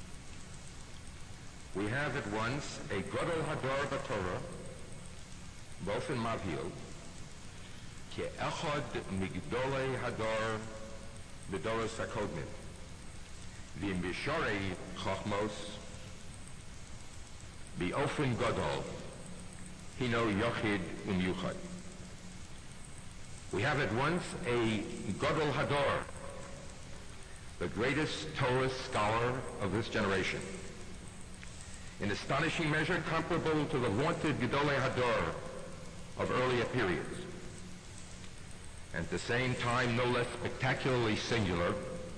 we have at once a Gadol Hador B'Torah, both in Mavhil, Ke'echad Migdolei Hador B'Doros HaKodmin, V'im B'Shorei Chachmos, B'Ofen Gadol, Hino Yochid U'Myuchad. We have at once a Gadol Hador, the greatest Torah scholar of this generation, in astonishing measure comparable to the vaunted Gedolei Hador of earlier periods, and at the same time no less spectacularly singular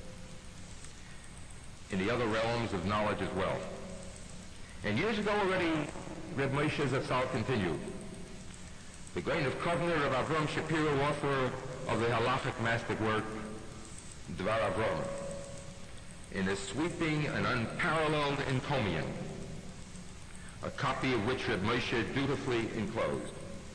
in the other realms of knowledge as well. And years ago already, Reb Moshe Zatzal continued, the grain of Kovner of Avram Shapiro, author of the halachic master work, Dvar Avram, in a sweeping and unparalleled encomium, a copy of which Reb Moshe dutifully enclosed,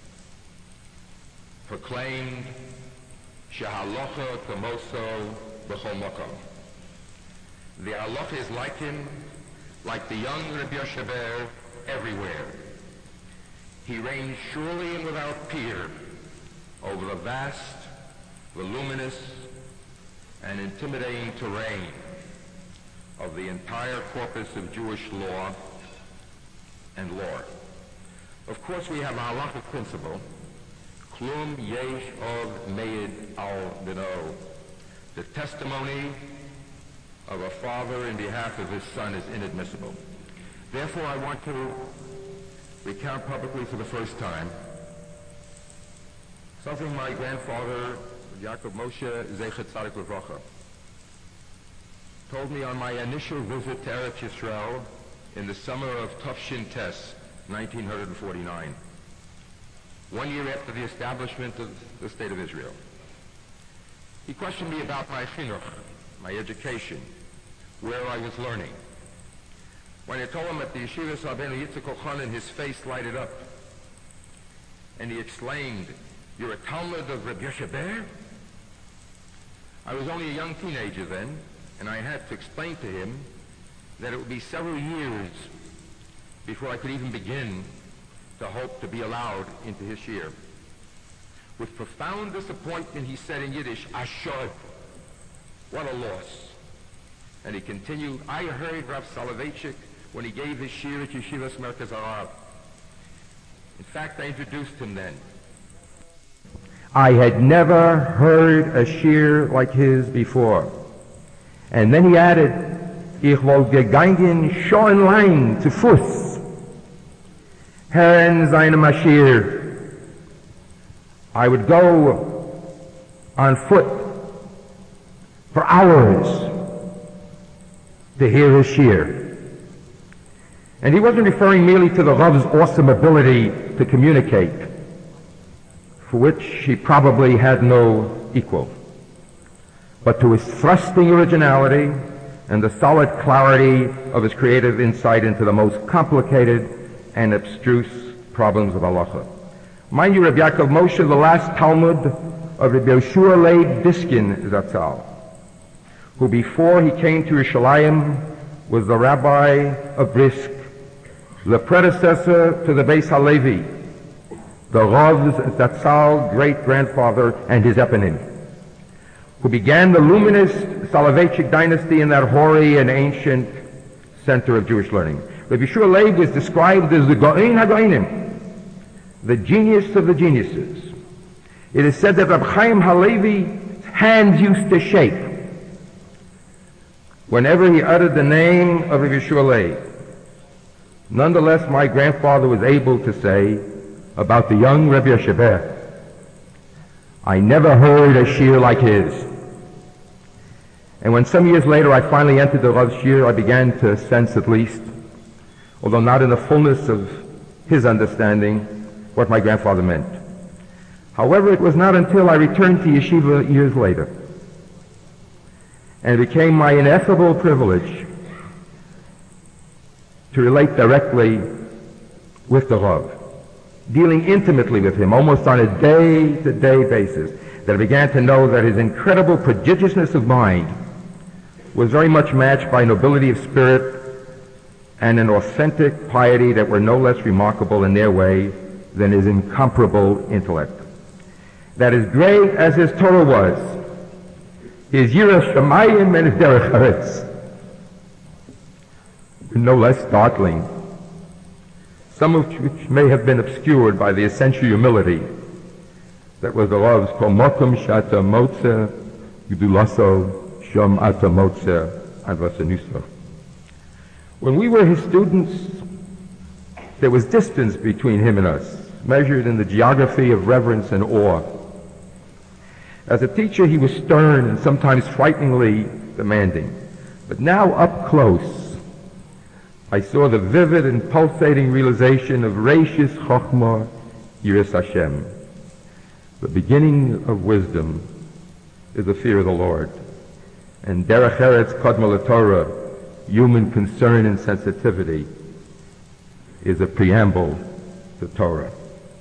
proclaimed, Shehalocha Kamoso B'chol Makom. The halacha is like him, like the young Reb Yosheber, everywhere. He reigns surely and without peer over the vast, voluminous, and intimidating terrain of the entire corpus of Jewish law and lore. Of course, we have a halachic principle, Klum Yesh Od Meid Al Bino. The testimony of a father in behalf of his son is inadmissible. Therefore, I want to recount publicly for the first time something my grandfather, Yaakov Moshe Zeichet Tzadik Levracha, told me on my initial visit to Eretz Yisrael in the summer of Tufshin Tes, 1949, 1 year after the establishment of the State of Israel. He questioned me about my chinuch, my education, where I was learning. When I told him at the Yeshiva Rabbeinu Yitzchak Elchanan, his face lighted up, and he exclaimed, "You're a Talmud of Reb Yosheber?" I was only a young teenager then, and I had to explain to him that it would be several years before I could even begin to hope to be allowed into his shiur. With profound disappointment, he said in Yiddish, "Ashod, what a loss." And he continued, "I heard Rav Soloveitchik when he gave his shiur at Yeshivas Merkaz Harav. In fact, I introduced him then. I had never heard a shiur like his before." And then he added, "Ich wollte gegangen schon lang zu Fuß. Hören seine Maschir." I would go on foot for hours to hear his shiur. And he wasn't referring merely to the Rav's awesome ability to communicate, for which he probably had no equal, but to his thrusting originality and the solid clarity of his creative insight into the most complicated and abstruse problems of halacha. Mind you, Reb Yaakov Moshe, the last Talmud of Reb Yoshua Leib Diskin Zatzal, who before he came to Yerushalayim was the rabbi of Brisk, the predecessor to the Beis HaLevi, the Rav's Zatzal great-grandfather and his eponym, who began the luminous Soloveitchik dynasty in that hoary and ancient center of Jewish learning. Rabbi Yeshua Leib was described as the Go'in HaGo'inim, the genius of the geniuses. It is said that Reb Chaim Halevi's hands used to shake whenever he uttered the name of Rabbi Yeshua Leib. Nonetheless, my grandfather was able to say about the young Rebbe Yeshiveh, I never heard a shir like his. And when some years later I finally entered the Rav's shir, I began to sense at least, although not in the fullness of his understanding, what my grandfather meant. However, it was not until I returned to yeshiva years later, and it became my ineffable privilege to relate directly with the Rav, dealing intimately with him, almost on a day-to-day basis, that I began to know that his incredible prodigiousness of mind was very much matched by nobility of spirit and an authentic piety that were no less remarkable in their way than his incomparable intellect. That as great as his Torah was, his Yiras Shamayim and his Derech Eretz were no less startling, some of which may have been obscured by the essential humility that was the Rav's Kol Mokom Shata Motze Gdulaso Shom Ata Motze Advasanuso. When we were his students, there was distance between him and us, measured in the geography of reverence and awe. As a teacher, he was stern and sometimes frighteningly demanding. But now, up close, I saw the vivid and pulsating realization of Reishis Chochmah Yiras Hashem. The beginning of wisdom is the fear of the Lord. And Derech Eretz Kodma LaTorah, human concern and sensitivity, is a preamble to Torah.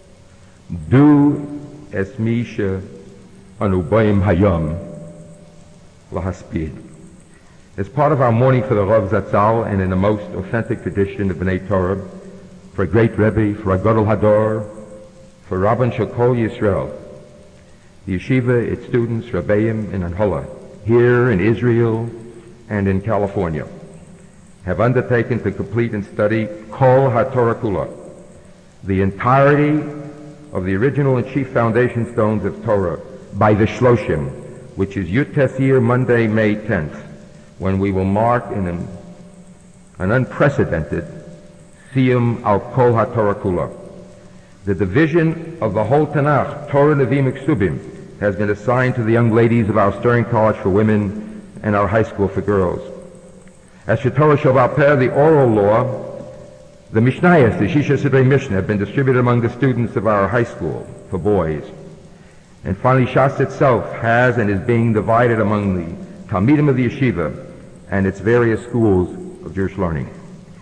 Du es misha anubayim hayom lahaspid. As part of our mourning for the Rav Zatzal, and in the most authentic tradition of B'nai Torah, for a great Rebbe, for a Gadol Hador, for Rabban Shekol Yisrael, the yeshiva, its students, Rebbeim in Anhola, here in Israel and in California, have undertaken to complete and study Kol HaTorah Kula, the entirety of the original and chief foundation stones of Torah, by the Shloshim, which is Yud Tesir, Monday, May 10th, when we will mark in an unprecedented Siyum al Kol HaTorah Kula. The division of the whole Tanakh, Torah Nevi'im Ksubim, has been assigned to the young ladies of our Stern College for Women and our high school for girls. As for Torah Shel Peh, the oral law, the Mishnayos, the Shisha Sidrei Mishnah, have been distributed among the students of our high school for boys. And finally, Shas itself has and is being divided among the Talmidim of the Yeshiva and its various schools of Jewish learning.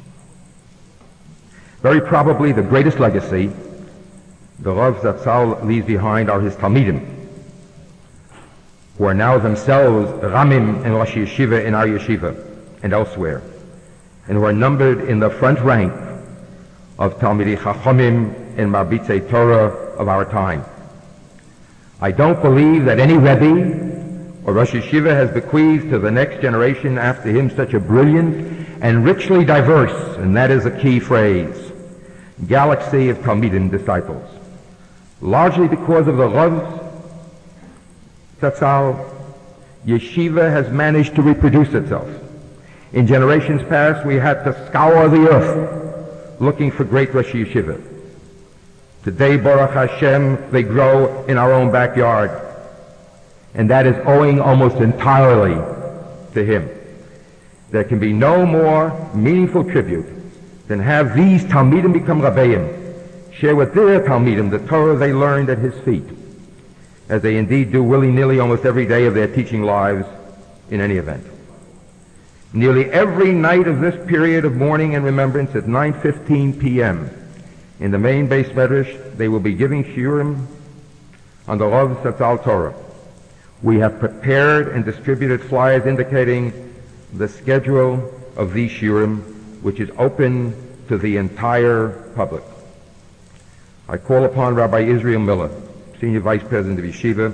Very probably the greatest legacy the Rav Zatzal leaves behind are his Talmidim, who are now themselves Ramim and Rosh Yeshiva in our Yeshiva and elsewhere, and who are numbered in the front rank of Talmidei Chachomim and Marbitzei Torah of our time. I don't believe that any Rebbe or Rosh Yeshiva has bequeathed to the next generation after him such a brilliant and richly diverse, and that is a key phrase, galaxy of Talmidim disciples. Largely because of the Rav Zatzal, Yeshiva has managed to reproduce itself. In generations past, we had to scour the earth looking for great Rosh Yeshiva. Today, Baruch Hashem, they grow in our own backyard. And that is owing almost entirely to him. There can be no more meaningful tribute than have these Talmidim become Rabbeim, share with their Talmidim the Torah they learned at his feet, as they indeed do willy-nilly almost every day of their teaching lives in any event. Nearly every night of this period of mourning and remembrance at 9:15 p.m. in the main base medrash, they will be giving shiurim on the Rav Zatzal Torah. We have prepared and distributed flyers indicating the schedule of these shiurim, which is open to the entire public. I call upon Rabbi Israel Miller, Senior Vice President of Yeshiva,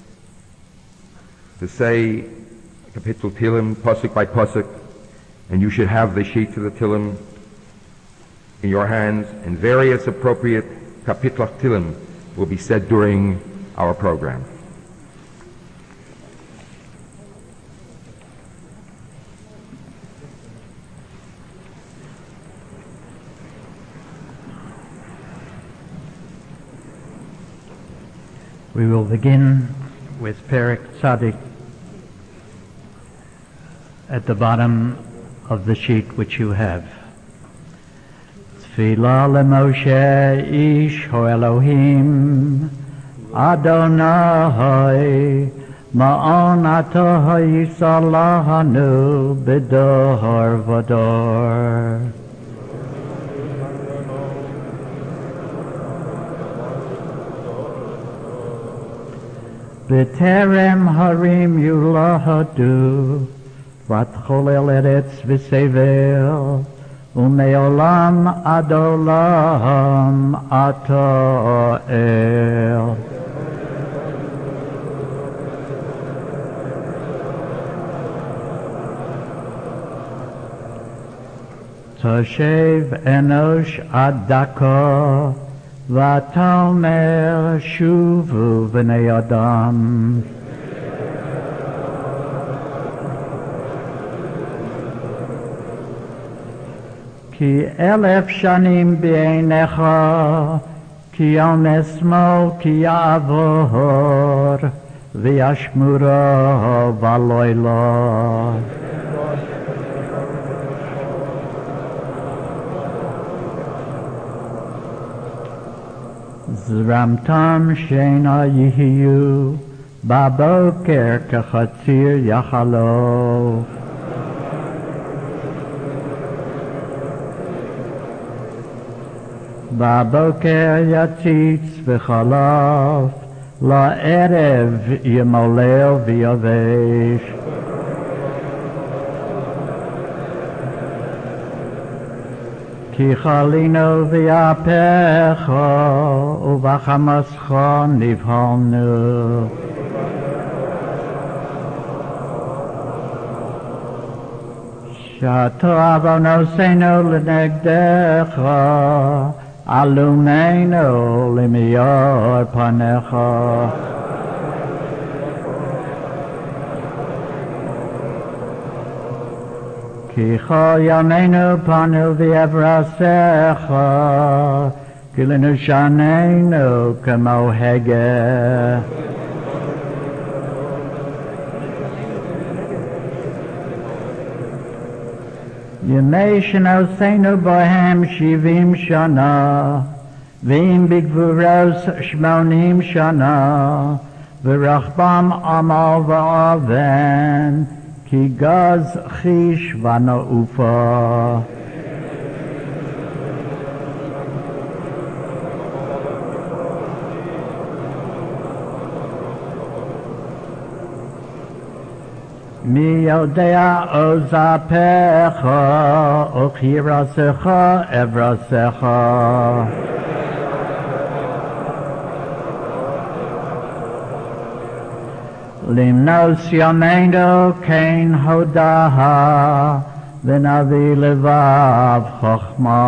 to say Kapitel Tilim, Pasuk by Pasuk, and you should have the sheets of the Tilim in your hands, and various appropriate Kapitel Tilim will be said during our program. We will begin with Perek Tzadik at the bottom of the sheet which you have. Tfilah leMoshe ish hoElohim Adonai ma'on atah yisalahanu b'dor v'dor. B'terem harim yulahadu v'tcholel eretz v'sevel u'me'olam ad olam ata el. Toshev enosh ad daka v'atomer shuvu b'nei adam. Ki 1000 shanim b'einecha ki yom esmo ki ya'avor v'yashmura v'aloyla. Zramtam sheina yihiyu baboker kachatzir yachalo. Baboker yatzitz v'chalav la'erev yemolel v'yavesh. Ki chalino v'yapecha u'vachamascha nivhalnu. Shato avonosenu l'negdecha alumenu l'miyor panecha. Ki chol yameinu panu v'yevrasecha ki l'nushaneinu k'mo hegeh. Yemei shenoseinu bohem 70 shana v'im bigvuros 80 shana v'rachbam amal v'aven ki gaz chish v'na'ufa. Mi yodea ozapecha uchirasecha evrasecha. Limnos yameinu kein hodaha v'navi levav chochma.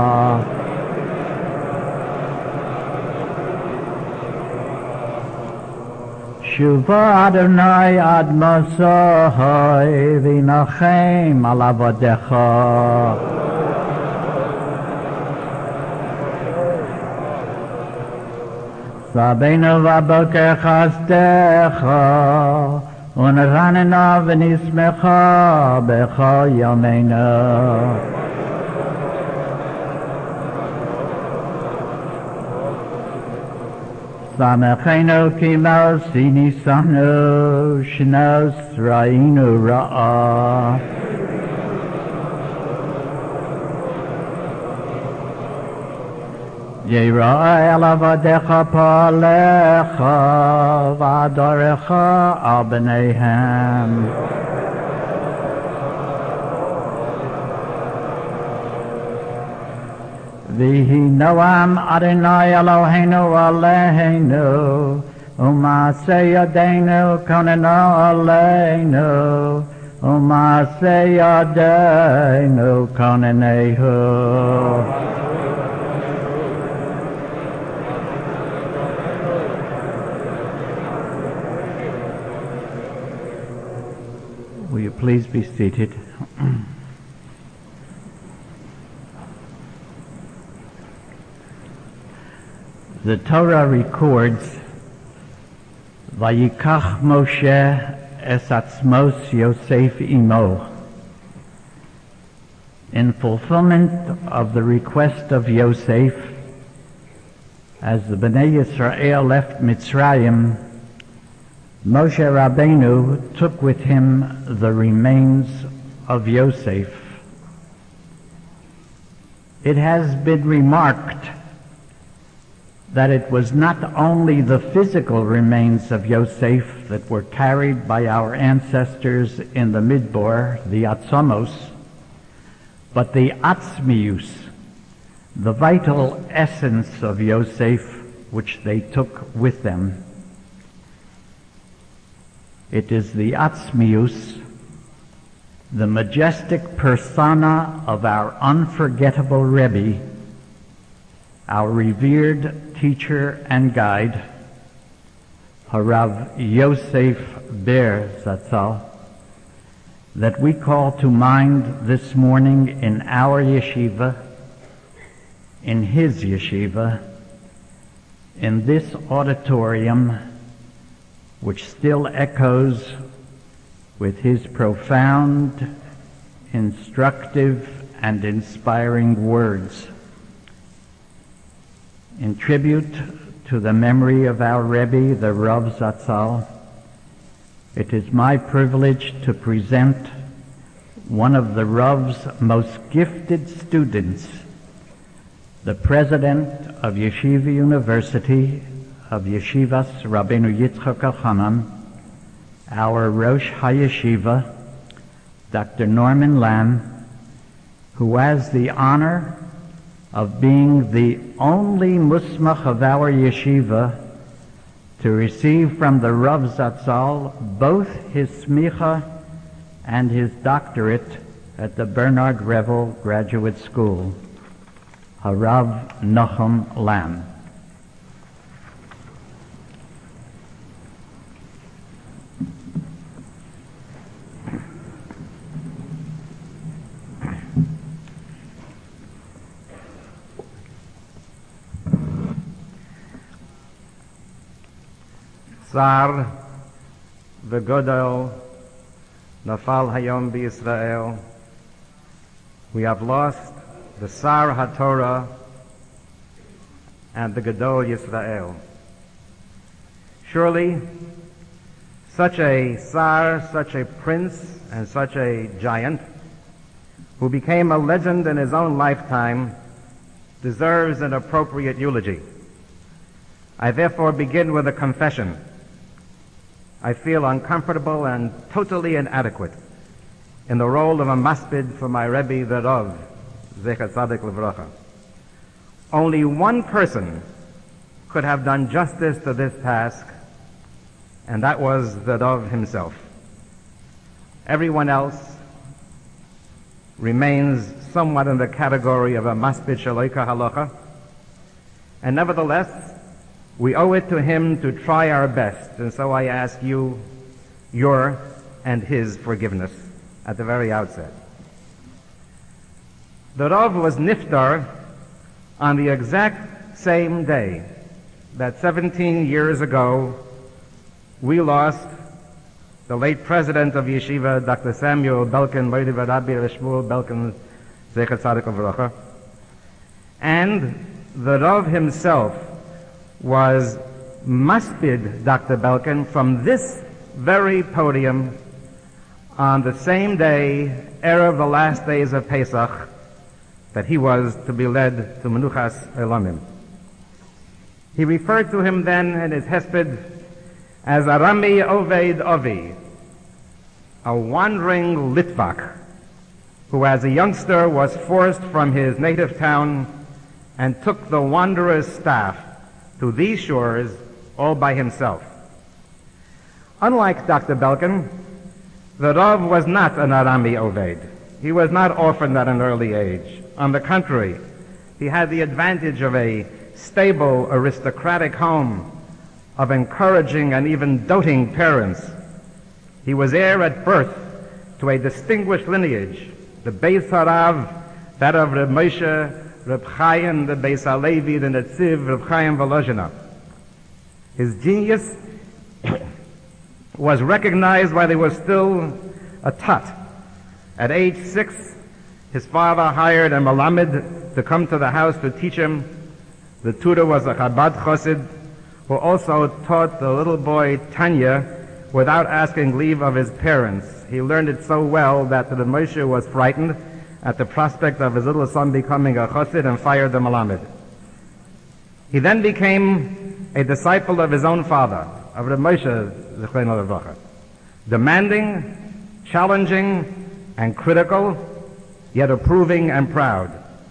Shuva Adonai ad Mosai v'nachem al avodecha. Sabenu v'aboker chasdecha u'neranena v'nismecha b'cha yameinu. Samechenu ki mosi nisanu shnos ra'inu ra'a. Yira'e el avodecha pa'alecha v'adorecha al b'neihem. Vihi Noam Adonai Eloheinu Aleinu, Umaseh Yadeinu Konenu Aleinu, Umaseh Yadeinu Konenehu. Will you please be seated? The Torah records, Vayikach Moshe es atzmos Yosef imo. In fulfillment of the request of Yosef, as the Bnei Yisrael left Mitzrayim, Moshe Rabbeinu took with him the remains of Yosef. It has been remarked that it was not only the physical remains of Yosef that were carried by our ancestors in the Midbar, the Atzamos, but the Atzmius, the vital essence of Yosef, which they took with them. It is the Atzmius, the majestic persona of our unforgettable Rebbe, our revered teacher and guide, Harav Yosef Ber Zatzal, that we call to mind this morning in our yeshiva, in his yeshiva, in this auditorium, which still echoes with his profound, instructive, and inspiring words. In tribute to the memory of our Rebbe, the Rav Zatzal, it is my privilege to present one of the Rav's most gifted students, the president of Yeshiva University of Yeshivas Rabbeinu Yitzchak Elchanan, our Rosh HaYeshiva, Dr. Norman Lamb, who has the honor of being the only musmach of our yeshiva to receive from the Rav Zatzal both his smicha and his doctorate at the Bernard Revel Graduate School, Harav Nachum Lamb. Sar v'godol nafal hayom b'Yisrael. We have lost the Sar HaTorah and the Gadol Yisrael. Surely, such a Sar, such a prince, and such a giant, who became a legend in his own lifetime, deserves an appropriate eulogy. I therefore begin with a confession. I feel uncomfortable and totally inadequate in the role of a maspid for my Rebbe, the Rav, Zecher Tzadik Livracha. Only one person could have done justice to this task, and that was the Rav himself. Everyone else remains somewhat in the category of a maspid shaloika halacha, and nevertheless, we owe it to him to try our best, and so I ask you your and his forgiveness at the very outset. The Rav was niftar on the exact same day that 17 years ago we lost the late president of Yeshiva, Dr. Samuel Belkin, Moedim Rabbi Shmuel Belkin, Zecher Tzadik Livracha, and the Rav himself was maspid Dr. Belkin from this very podium on the same day, erev the last days of Pesach, that he was to be led to Menuchas Elamim. He referred to him then in his hesped as Arami Oved Ovi, a wandering Litvak, who as a youngster was forced from his native town and took the wanderer's staff to these shores all by himself. Unlike Dr. Belkin, the Rav was not an Arami Oved. He was not orphaned at an early age. On the contrary, he had the advantage of a stable, aristocratic home, of encouraging and even doting parents. He was heir at birth to a distinguished lineage, the Beis Harav, that of Reb Moshe, Reb Chaim, the Beis Halevi, the Netziv, Reb Chaim Volozhiner. His genius was recognized while he was still a tot. At age 6, his father hired a Malamed to come to the house to teach him. The tutor was a Chabad Chosid, who also taught the little boy Tanya without asking leave of his parents. He learned it so well that the Moshe was frightened at the prospect of his little son becoming a Chosid and fired the Malamed. He then became a disciple of his own father, of Reb Moshe Zechreinu Livracha, demanding, challenging, and critical, yet approving and proud.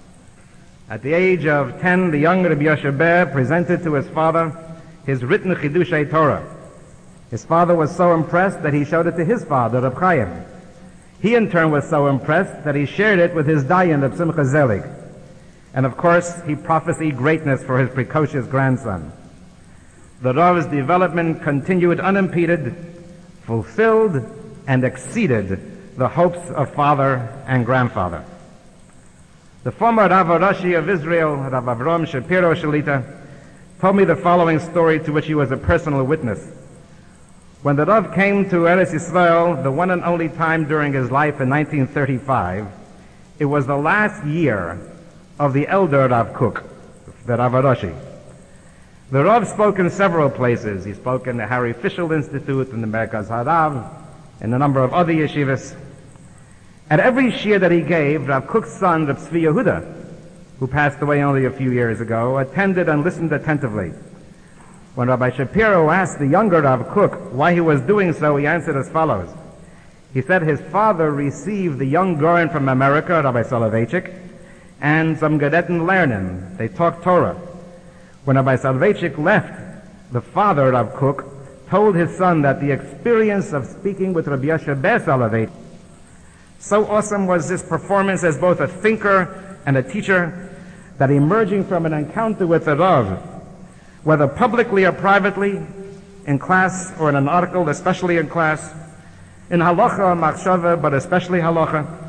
At the age of 10, the young Rabbi Yoshe Ber presented to his father his written Chidushei Torah. His father was so impressed that he showed it to his father, Reb Chaim. He in turn was so impressed that he shared it with his Dayan, Reb Simcha Zelig. And of course, he prophesied greatness for his precocious grandson. The Rav's development continued unimpeded, fulfilled, and exceeded the hopes of father and grandfather. The former Rav Rashi of Israel, Rav Avram Shapiro Shalita, told me the following story to which he was a personal witness. When the Rav came to Eretz Yisrael, the one and only time during his life in 1935, it was the last year of the elder Rav Kook, the Rav Rashi. The Rav spoke in several places. He spoke in the Harry Fischel Institute, in the Merkaz Harav, in a number of other yeshivas. At every shir that he gave, Rav Kook's son, Rav Tzvi Yehuda, who passed away only a few years ago, attended and listened attentively. When Rabbi Shapiro asked the younger Rav Kook why he was doing so, he answered as follows. He said his father received the young Goren from America, Rabbi Soloveitchik, and some Gedetten Lernen. They talked Torah. When Rabbi Soloveitchik left, the father, Rav Kook, told his son that the experience of speaking with Rabbi Yoshe Ber Soloveitchik, so awesome was this performance as both a thinker and a teacher, that emerging from an encounter with the Rav, whether publicly or privately, in class or in an article, especially in class, in halacha or machshava, but especially halacha,